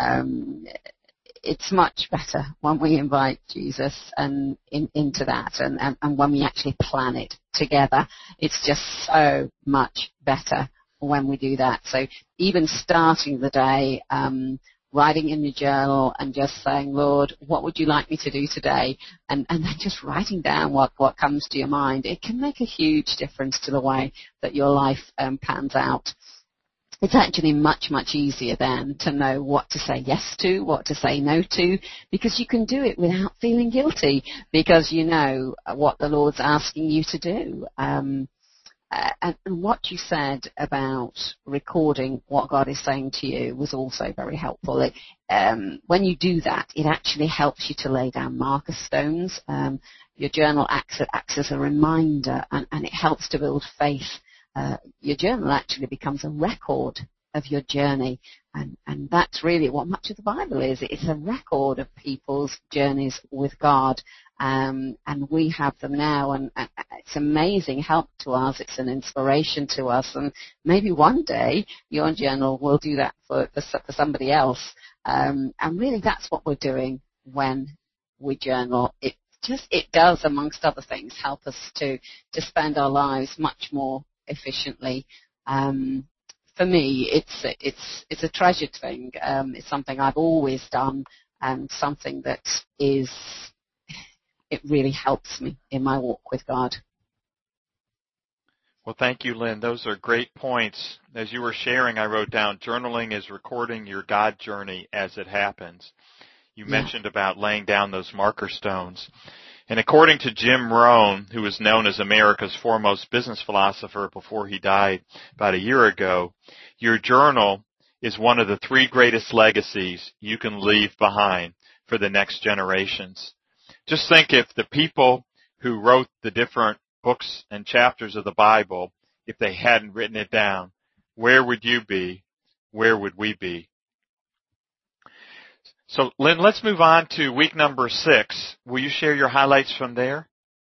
It's much better when we invite Jesus into that and when we actually plan it together. It's just so much better when we do that. So even starting the day, writing in your journal and just saying, Lord, what would you like me to do today? And then just writing down what comes to your mind. It can make a huge difference to the way that your life pans out. It's actually much, much easier then to know what to say yes to, what to say no to, because you can do it without feeling guilty, because you know what the Lord's asking you to do. And what you said about recording what God is saying to you was also very helpful. When you do that, it actually helps you to lay down marker stones. Your journal acts as a reminder, and it helps to build faith. Your journal actually becomes a record of your journey, and that's really what much of the Bible is. It's a record of people's journeys with God, and we have them now, and it's amazing help to us. It's an inspiration to us, and maybe one day your journal will do that for somebody else. And really, that's what we're doing when we journal. It does, amongst other things, help us to spend our lives much more efficiently. For me, it's a treasured thing. It's something I've always done, and something that it really helps me in my walk with God. Well, thank you, Lynn. Those are great points. As you were sharing, I wrote down, journaling is recording your God journey as it happens. You mentioned about laying down those marker stones. And according to Jim Rohn, who was known as America's foremost business philosopher before he died about a year ago, your journal is one of the 3 greatest legacies you can leave behind for the next generations. Just think, if the people who wrote the different books and chapters of the Bible, if they hadn't written it down, where would you be? Where would we be? So, Lynn, let's move on to week number 6. Will you share your highlights from there?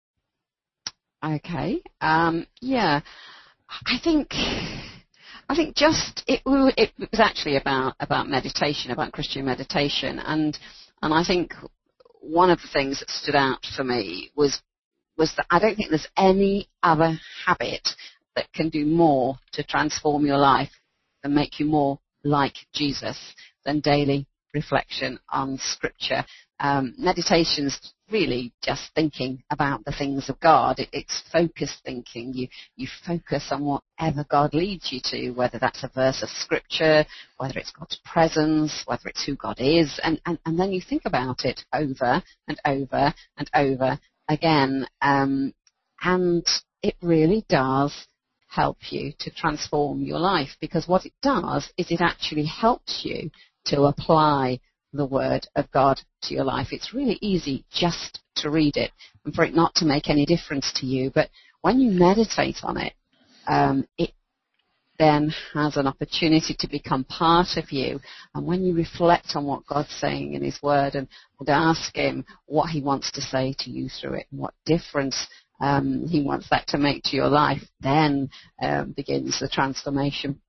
Okay. Yeah. I think just it was actually about meditation, about Christian meditation, and I think one of the things that stood out for me was was that I don't think there's any other habit that can do more to transform your life and make you more like Jesus than daily reflection on Scripture. Meditation's really just thinking about the things of God. It's focused thinking. You focus on whatever God leads you to, whether that's a verse of Scripture, whether it's God's presence, whether it's who God is, and then you think about it over and over and over again. And it really does help you to transform your life, because what it does is it actually helps you to apply the Word of God to your life. It's really easy just to read it and for it not to make any difference to you, but when you meditate on it, it then has an opportunity to become part of you. And when you reflect on what God's saying in His Word and ask Him what He wants to say to you through it and what difference He wants that to make to your life, then begins the transformation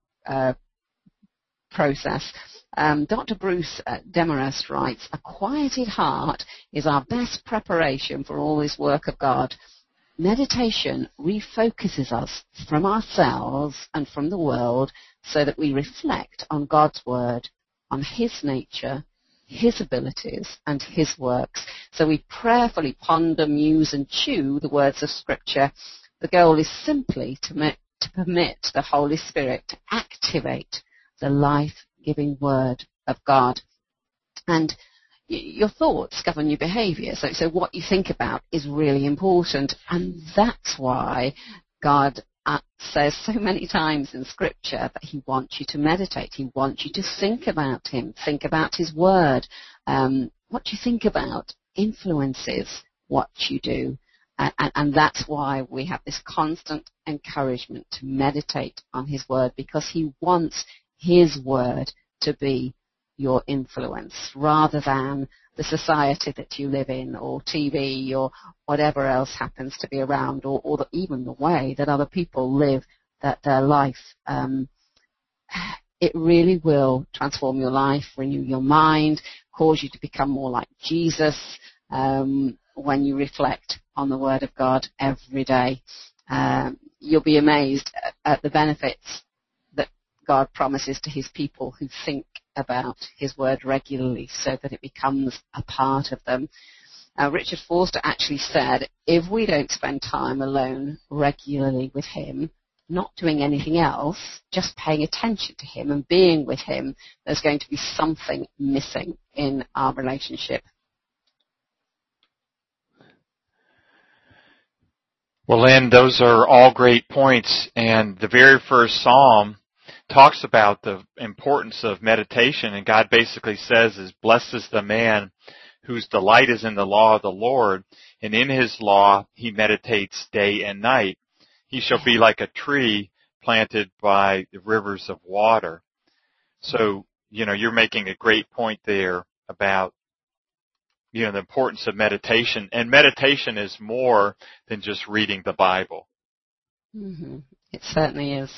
process. Dr. Bruce Demarest writes, "A quieted heart is our best preparation for all this work of God. Meditation refocuses us from ourselves and from the world so that we reflect on God's Word, on His nature, His abilities, and His works. So we prayerfully ponder, muse, and chew the words of Scripture. The goal is simply to permit the Holy Spirit to activate the life-giving Word of God." And your thoughts govern your behavior. So what you think about is really important. And that's why God says so many times in Scripture that He wants you to meditate. He wants you to think about Him, think about His Word. What you think about influences what you do. And that's why we have this constant encouragement to meditate on His Word, because He wants His Word to be your influence rather than the society that you live in, or TV, or whatever else happens to be around, or even the way that other people live their life. It really will transform your life, renew your mind, cause you to become more like Jesus when you reflect on the Word of God every day. You'll be amazed at the benefits that God promises to His people who think about His Word regularly so that it becomes a part of them. Richard Forster actually said, if we don't spend time alone regularly with Him, not doing anything else, just paying attention to Him and being with Him, there's going to be something missing in our relationship. Well, Lynn, those are all great points, and the very first Psalm talks about the importance of meditation, and God basically says, blessed is the man whose delight is in the law of the Lord, and in His law he meditates day and night. He shall be like a tree planted by the rivers of water. So, you're making a great point there about, the importance of meditation. And meditation is more than just reading the Bible. Mm-hmm. It certainly is.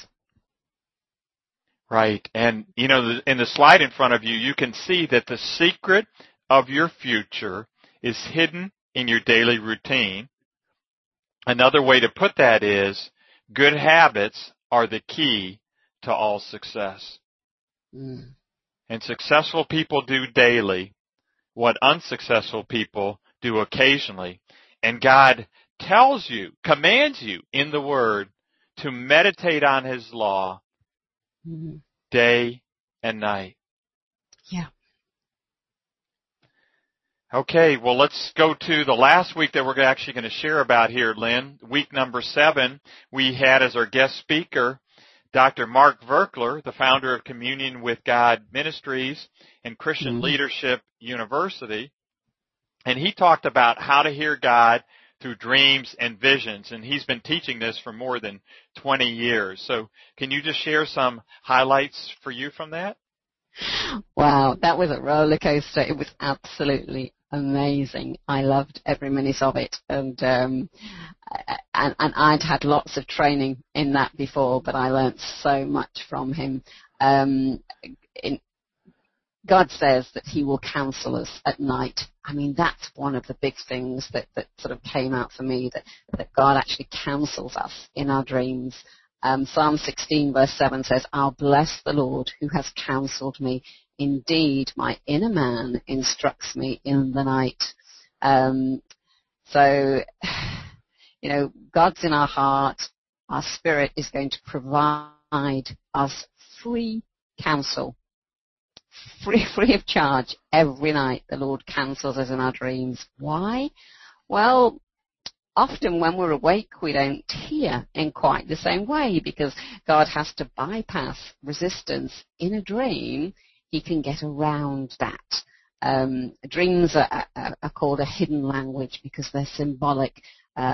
Right. And, in the slide in front of you, you can see that the secret of your future is hidden in your daily routine. Another way to put that is, good habits are the key to all success. Mm. And successful people do daily what unsuccessful people do occasionally. And God commands you in the Word to meditate on His law day and night. Yeah. Okay, well, let's go to the last week that we're actually going to share about here, Lynn. Week number 7, we had as our guest speaker Dr. Mark Virkler, the founder of Communion with God Ministries and Christian Leadership University. And he talked about how to hear God through dreams and visions. And he's been teaching this for more than 20 years. So can you just share some highlights for you from that? Wow, that was a roller coaster. It was absolutely amazing. I loved every minute of it, and I'd had lots of training in that before, but I learnt so much from him. God says that He will counsel us at night I mean, that's one of the big things that sort of came out for me, that God actually counsels us in our dreams. Psalm 16 verse 7 says, "I'll bless the Lord who has counseled me. Indeed, my inner man instructs me in the night." So, God's in our heart. Our spirit is going to provide us free counsel, free of charge every night. The Lord counsels us in our dreams. Why? Well, often when we're awake, we don't hear in quite the same way, because God has to bypass resistance. In a dream, he can get around that. Dreams are called a hidden language because they're symbolic.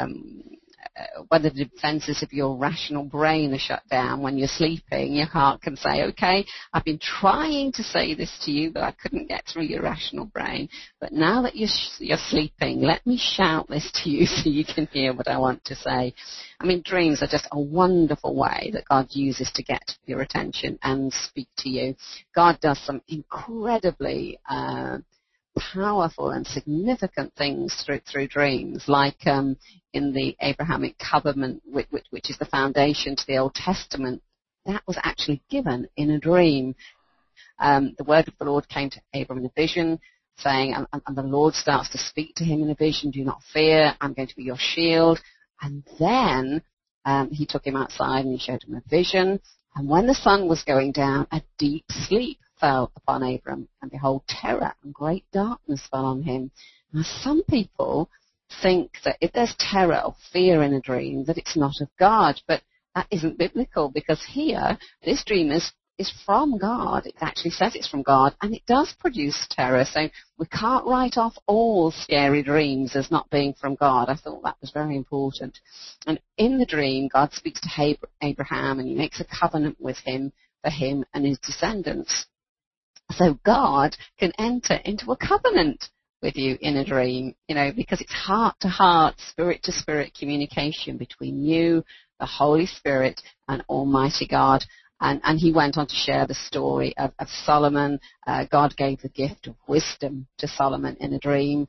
When the defenses of your rational brain are shut down when you're sleeping, your heart can say, "Okay, I've been trying to say this to you, but I couldn't get through your rational brain. But now that you're sleeping, let me shout this to you so you can hear what I want to say." I mean, dreams are just a wonderful way that God uses to get your attention and speak to you. God does some incredibly powerful and significant things through dreams, like in the Abrahamic covenant, which is the foundation to the Old Testament. That was actually given in a dream. The word of the Lord came to Abram in a vision, saying, and the Lord starts to speak to him in a vision, "Do not fear, I'm going to be your shield." And then he took him outside and he showed him a vision. And when the sun was going down, a deep sleep fell upon Abram, and behold, terror and great darkness fell on him. Now, some people think that if there's terror or fear in a dream, that it's not of God, but that isn't biblical, because here, this dream is from God. It actually says it's from God, and it does produce terror, so we can't write off all scary dreams as not being from God. I thought that was very important. And in the dream, God speaks to Abraham, and he makes a covenant with him, for him and his descendants. So God can enter into a covenant with you in a dream, because it's heart-to-heart, spirit-to-spirit communication between you, the Holy Spirit, and Almighty God. And he went on to share the story of Solomon. God gave the gift of wisdom to Solomon in a dream.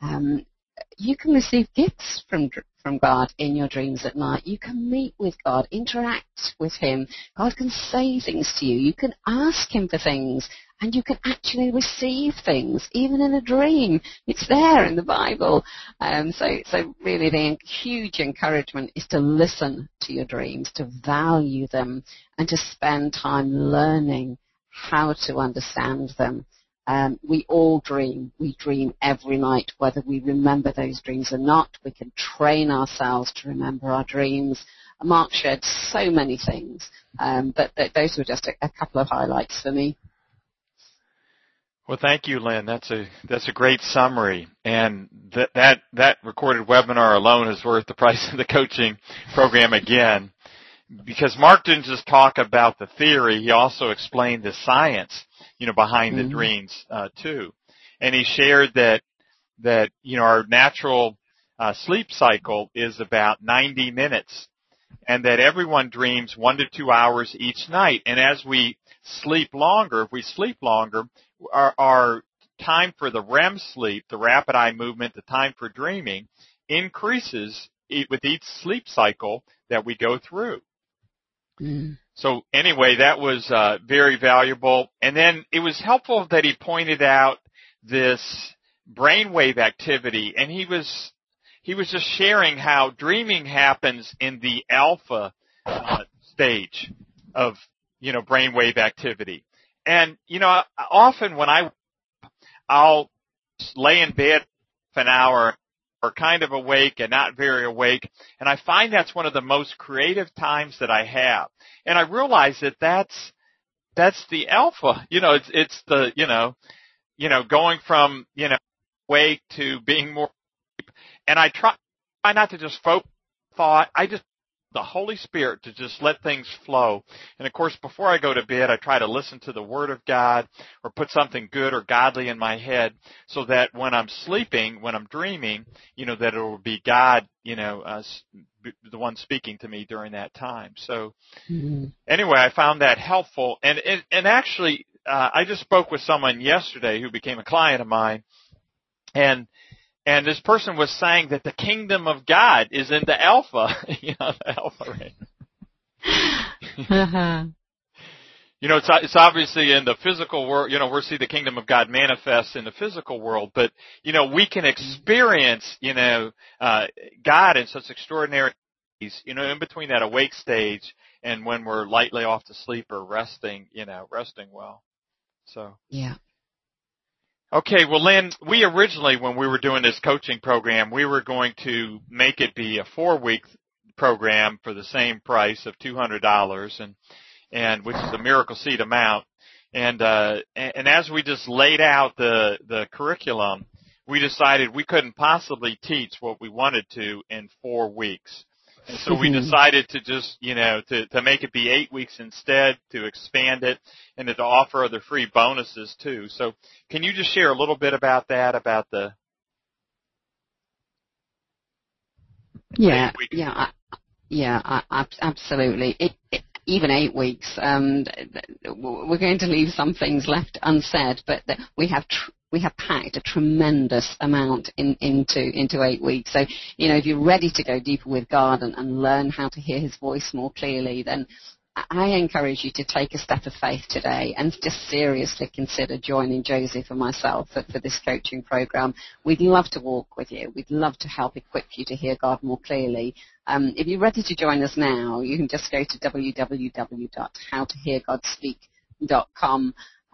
You can receive gifts from God in your dreams at night. You can meet with God, interact with him. God can say things to you. You can ask him for things, and you can actually receive things, even in a dream. It's there in the Bible. So really the huge encouragement is to listen to your dreams, to value them, and to spend time learning how to understand them. We all dream. We dream every night, whether we remember those dreams or not. We can train ourselves to remember our dreams. Mark shared so many things, but those were just a couple of highlights for me. Well, thank you, Lynn. That's a great summary, and that recorded webinar alone is worth the price of the coaching program again, because Mark didn't just talk about the theory; he also explained the science, behind the dreams too. And he shared that our natural sleep cycle is about 90 minutes, and that everyone dreams 1 to 2 hours each night. And as we sleep longer, if we sleep longer, our time for the REM sleep, the rapid eye movement, the time for dreaming, increases with each sleep cycle that we go through. So anyway, that was very valuable. And then it was helpful that he pointed out this brainwave activity, and he was just sharing how dreaming happens in the alpha stage of brainwave activity. And often when I'll lay in bed for an hour or kind of awake and not very awake, and I find that's one of the most creative times that I have. And I realize that that's the alpha. It's the going from awake to being more. And I try not to just focus thought. I just the Holy Spirit to just let things flow. And of course, before I go to bed, I try to listen to the Word of God or put something good or godly in my head, so that when I'm sleeping, when I'm dreaming, that it will be God, the one speaking to me during that time. So anyway, I found that helpful. And actually, I just spoke with someone yesterday who became a client of mine, And this person was saying that the kingdom of God is in the alpha, the alpha range. It's obviously in the physical world, we see the kingdom of God manifest in the physical world, but, we can experience, God in such extraordinary ways, in between that awake stage and when we're lightly off to sleep or resting well. So. Yeah. Okay, well, Lynn, we originally, when we were doing this coaching program, we were going to make it be a 4-week program for the same price of $200, and which is the Miracle Seed amount. And as we just laid out the curriculum, we decided we couldn't possibly teach what we wanted to in 4 weeks. And so we decided to just, to make it be 8 weeks instead, to expand it, and to offer other free bonuses too. So can you just share a little bit about that, about the... Yeah, absolutely. Even 8 weeks, we're going to leave some things left unsaid, but we have packed a tremendous amount into 8 weeks. So, if you're ready to go deeper with God and learn how to hear His voice more clearly, then I encourage you to take a step of faith today and just seriously consider joining Joseph and myself for this coaching program. We'd love to walk with you. We'd love to help equip you to hear God more clearly. If you're ready to join us now, you can just go to www.howtoheargodspeak.com.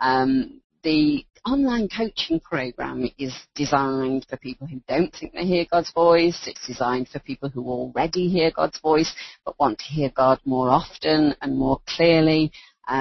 The online coaching program is designed for people who don't think they hear God's voice. It's designed for people who already hear God's voice but want to hear God more often and more clearly.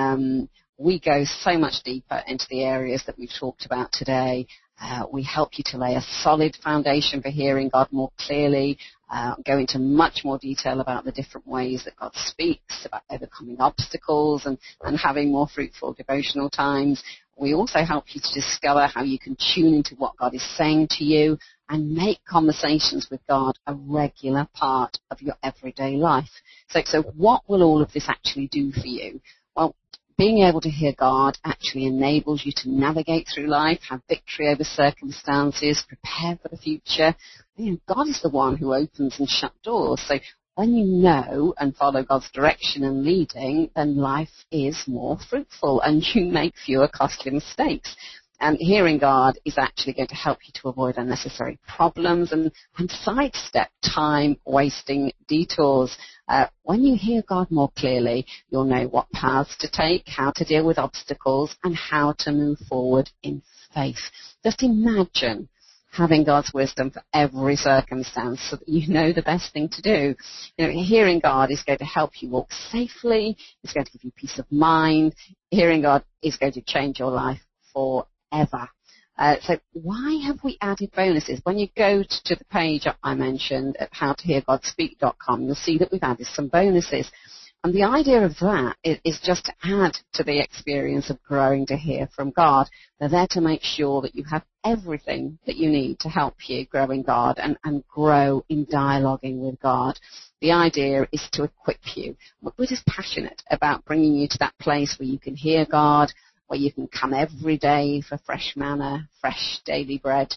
We go so much deeper into the areas that we've talked about today. We help you to lay a solid foundation for hearing God more clearly, go into much more detail about the different ways that God speaks, about overcoming obstacles and having more fruitful devotional times. We also help you to discover how you can tune into what God is saying to you and make conversations with God a regular part of your everyday life. So what will all of this actually do for you? Well, being able to hear God actually enables you to navigate through life, have victory over circumstances, prepare for the future. God is the one who opens and shuts doors. So when you know and follow God's direction and leading, then life is more fruitful and you make fewer costly mistakes. And hearing God is actually going to help you to avoid unnecessary problems and sidestep time-wasting detours. When you hear God more clearly, you'll know what paths to take, how to deal with obstacles, and how to move forward in faith. Just imagine having God's wisdom for every circumstance so that you know the best thing to do. Hearing God is going to help you walk safely. It's going to give you peace of mind. Hearing God is going to change your life forever. So why have we added bonuses? When you go to the page I mentioned at howtoheargodspeak.com, you'll see that we've added some bonuses. And the idea of that is just to add to the experience of growing to hear from God. They're there to make sure that you have everything that you need to help you grow in God and grow in dialoguing with God. The idea is to equip you. We're just passionate about bringing you to that place where you can hear God, where you can come every day for fresh manna, fresh daily bread.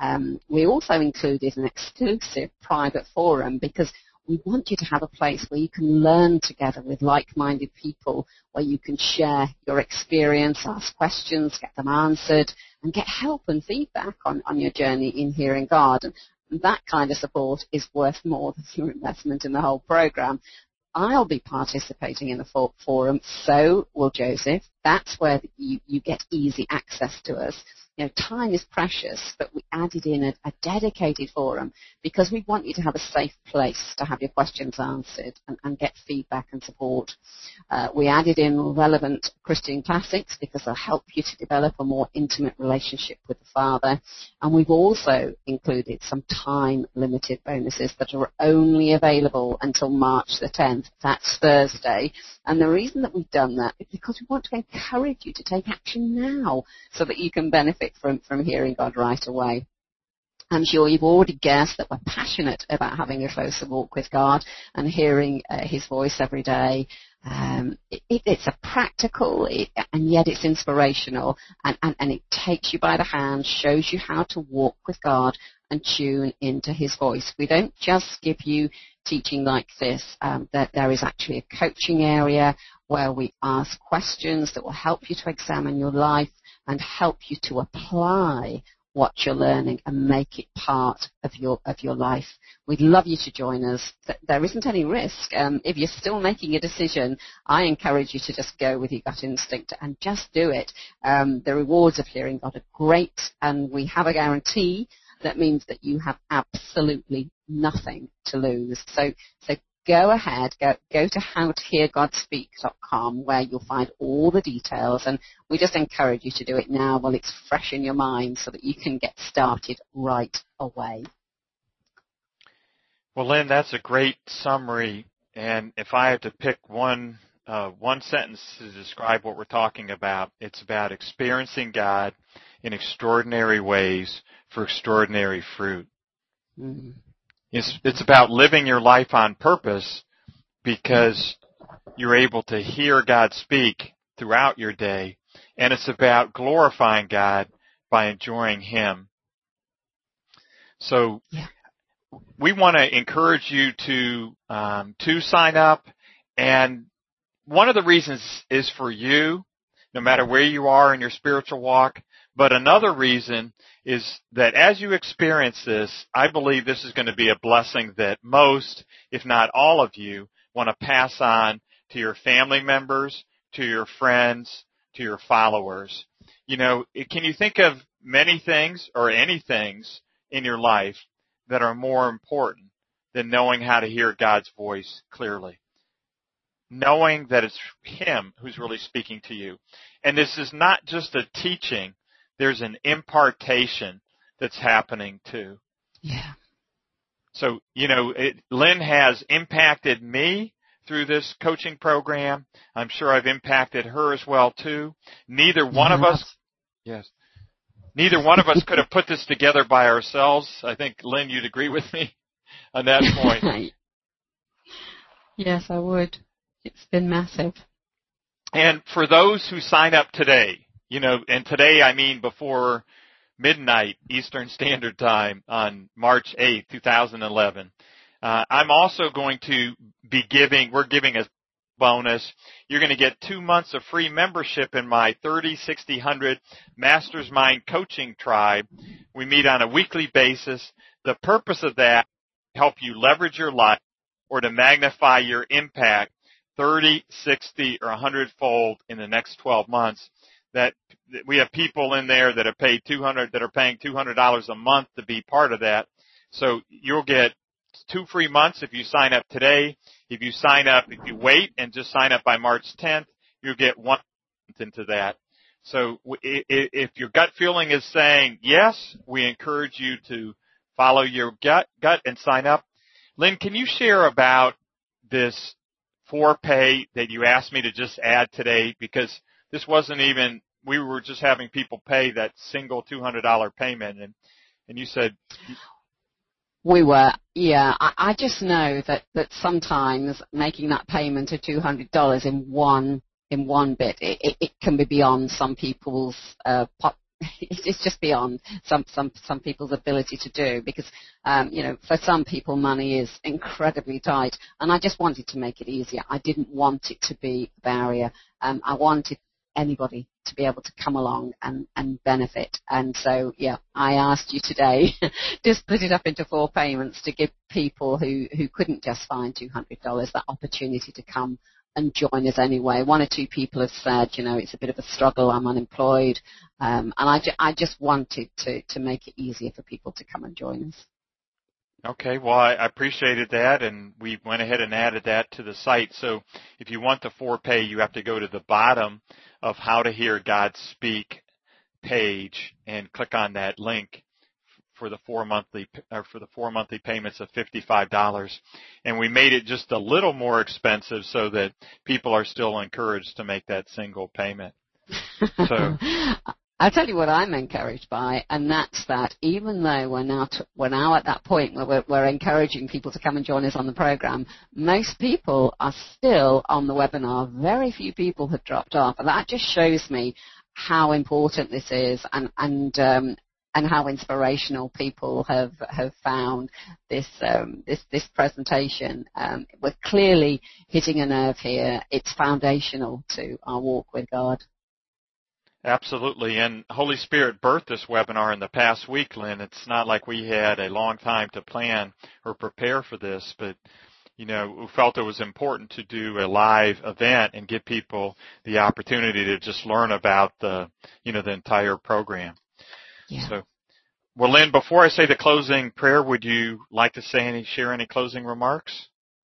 We also included an exclusive private forum because we want you to have a place where you can learn together with like-minded people, where you can share your experience, ask questions, get them answered, and get help and feedback on your journey in hearing God. And that kind of support is worth more than your investment in the whole program. I'll be participating in the forum, so will Joseph. That's where you get easy access to us. Time is precious, but we added in a dedicated forum because we want you to have a safe place to have your questions answered and get feedback and support. We added in relevant Christian classics because they'll help you to develop a more intimate relationship with the Father. And we've also included some time-limited bonuses that are only available until March the 10th. That's Thursday. And the reason that we've done that is because we want to encourage you to take action now so that you can benefit from hearing God right away. I'm sure you've already guessed that we're passionate about having a closer walk with God and hearing His voice every day. It's a practical, and yet it's inspirational, and it takes you by the hand, shows you how to walk with God and tune into His voice. We don't just give you teaching like this. That there is actually a coaching area where we ask questions that will help you to examine your life and help you to apply what you're learning and make it part of your life. We'd love you to join us. There isn't any risk. If you're still making a decision, I encourage you to just go with your gut instinct and just do it. The rewards of hearing God are great, and we have a guarantee that means that you have absolutely nothing to lose. So go ahead, go to howtoheargodspeak.com, where you'll find all the details, and we just encourage you to do it now while it's fresh in your mind so that you can get started right away. Well, Lynn, that's a great summary, and if I have to pick one sentence to describe what we're talking about, it's about experiencing God in extraordinary ways for extraordinary fruit. Mm-hmm. It's about living your life on purpose because you're able to hear God speak throughout your day, and it's about glorifying God by enjoying Him. So we want to encourage you to sign up, and one of the reasons is for you, no matter where you are in your spiritual walk, but another reason is that as you experience this, I believe this is going to be a blessing that most, if not all of you, want to pass on to your family members, to your friends, to your followers. You know, can you think of many things or any things in your life that are more important than knowing how to hear God's voice clearly? Knowing that it's Him who's really speaking to you. And this is not just a teaching. There's an impartation that's happening too. Yeah. So, you know, Lynn has impacted me through this coaching program. I'm sure I've impacted her as well too. Neither one of us could have put this together by ourselves. I think, Lynn, you'd agree with me on that point. Yes, I would. It's been massive. And for those who sign up today, you know, and today I mean before midnight Eastern Standard Time on March 8th, 2011, I'm also going to be we're giving a bonus. You're going to get 2 months of free membership in my 30, 60, 100 Master's Mind Coaching Tribe. We meet on a weekly basis. The purpose of that is to help you leverage your life or to magnify your impact 30, 60, or 100-fold in the next 12 months. That we have people in there that are paying $200 a month to be part of that. So you'll get 2 free months if you sign up today. If you wait and just sign up by March 10th, you'll get 1 month into that. So if your gut feeling is saying yes, we encourage you to follow your gut and sign up. Lynn, can you share about this ForPay that you asked me to just add today? Because this wasn't even, we were just having people pay that single $200 payment, and you said... We were, yeah. I just know that sometimes making that payment of $200 in one bit, it can be beyond some people's it's just beyond some people's ability to do, because for some people money is incredibly tight, and I just wanted to make it easier. I didn't want it to be a barrier. I wanted anybody to be able to come along and benefit. And so, I asked you today to split it up into 4 payments to give people who couldn't just find $200 that opportunity to come and join us anyway. 1 or 2 people have said, it's a bit of a struggle, I'm unemployed, and I just wanted to make it easier for people to come and join us. Okay, well, I appreciated that, and we went ahead and added that to the site. So if you want the ForPay, you have to go to the bottom of How to Hear God Speak page and click on that link for the 4 monthly payments of $55. And we made it just a little more expensive so that people are still encouraged to make that single payment. So I'll tell you what I'm encouraged by, and that's that even though we're now at that point where we're encouraging people to come and join us on the program, most people are still on the webinar. Very few people have dropped off, and that just shows me how important this is, and how inspirational people have found this presentation. We're clearly hitting a nerve here. It's foundational to our walk with God. Absolutely. And Holy Spirit birthed this webinar in the past week, Lynn. It's not like we had a long time to plan or prepare for this, but, we felt it was important to do a live event and give people the opportunity to just learn about the entire program. Yeah. So, well, Lynn, before I say the closing prayer, would you like to share any closing remarks?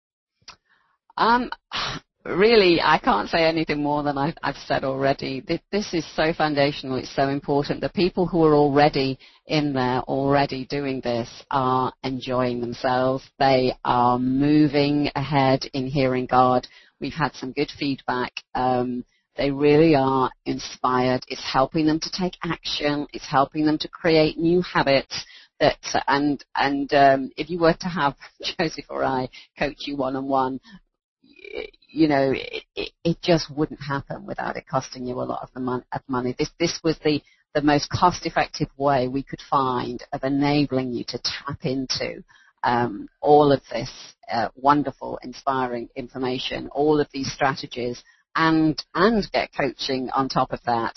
Really, I can't say anything more than I've said already. This is so foundational. It's so important. The people who are already in there, already doing this, are enjoying themselves. They are moving ahead in hearing God. We've had some good feedback. They really are inspired. It's helping them to take action. It's helping them to create new habits. And if you were to have Joseph or I coach you one-on-one, it just wouldn't happen without it costing you a lot of money. This was the most cost-effective way we could find of enabling you to tap into all of this wonderful, inspiring information, all of these strategies, and get coaching on top of that.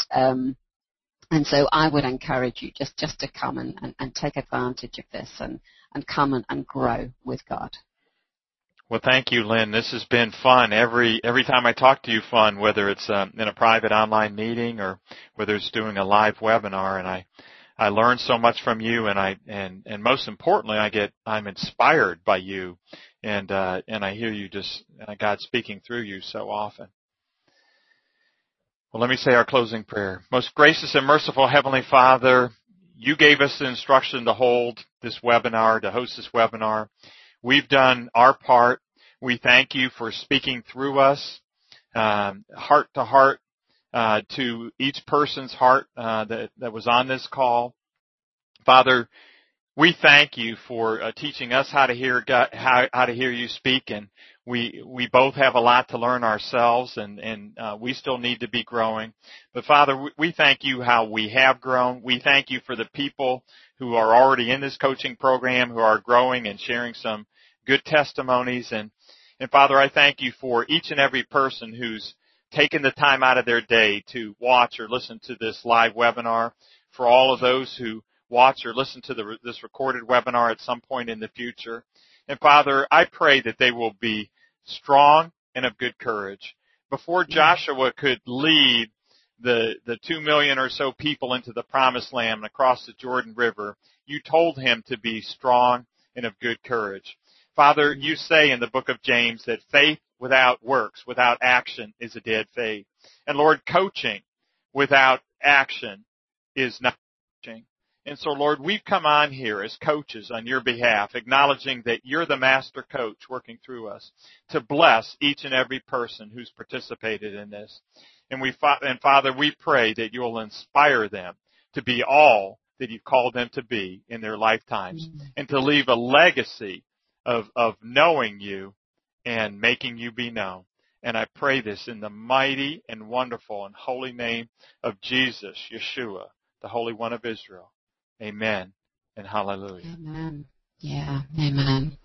And so I would encourage you just to come and take advantage of this and come and grow with God. Well, thank you, Lynn. This has been fun. Every time I talk to you, fun, whether it's in a private online meeting or whether it's doing a live webinar. And I learn so much from you, and most importantly, I'm inspired by you, and I hear you God speaking through you so often. Well, let me say our closing prayer. Most gracious and merciful Heavenly Father, you gave us the instruction to hold this webinar, to host this webinar. We've done our part. We thank you for speaking through us, heart to heart, to each person's heart that was on this call. Father, we thank you for teaching us how to hear God, how to hear you speak, and we both have a lot to learn ourselves, and we still need to be growing. But Father, we thank you how we have grown. We thank you for the people who are already in this coaching program, who are growing and sharing some good testimonies. And Father, I thank you for each and every person who's taken the time out of their day to watch or listen to this live webinar, for all of those who watch or listen to this recorded webinar at some point in the future. And Father, I pray that they will be strong and of good courage. Before Joshua could lead the 2 million or so people into the promised land and across the Jordan River, you told him to be strong and of good courage. Father, you say in the book of James that faith without works, without action, is a dead faith. And Lord, coaching without action is not coaching. And so, Lord, we've come on here as coaches on your behalf, acknowledging that you're the master coach working through us to bless each and every person who's participated in this. And Father, we pray that you'll inspire them to be all that you've called them to be in their lifetimes, and to leave a legacy of knowing you and making you be known. And I pray this in the mighty and wonderful and holy name of Jesus, Yeshua, the Holy One of Israel. Amen and hallelujah. Amen. Yeah, amen.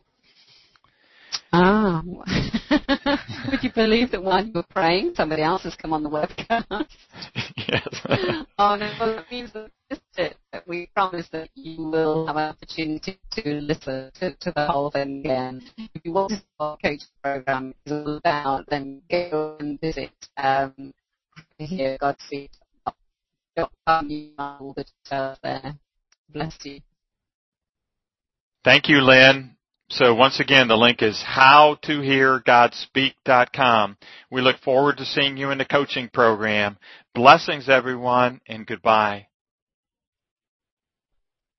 Would you believe that while you were praying, somebody else has come on the webcast? Yes. Oh, no, well, that means that we promise that you will have an opportunity to listen to the whole thing again. If you want to start a coaching program is all about, then go and visit here, Godspeed. All the details there. Bless you. Thank you, Lynn. So once again, the link is howtoheargodspeak.com. We look forward to seeing you in the coaching program. Blessings, everyone, and goodbye.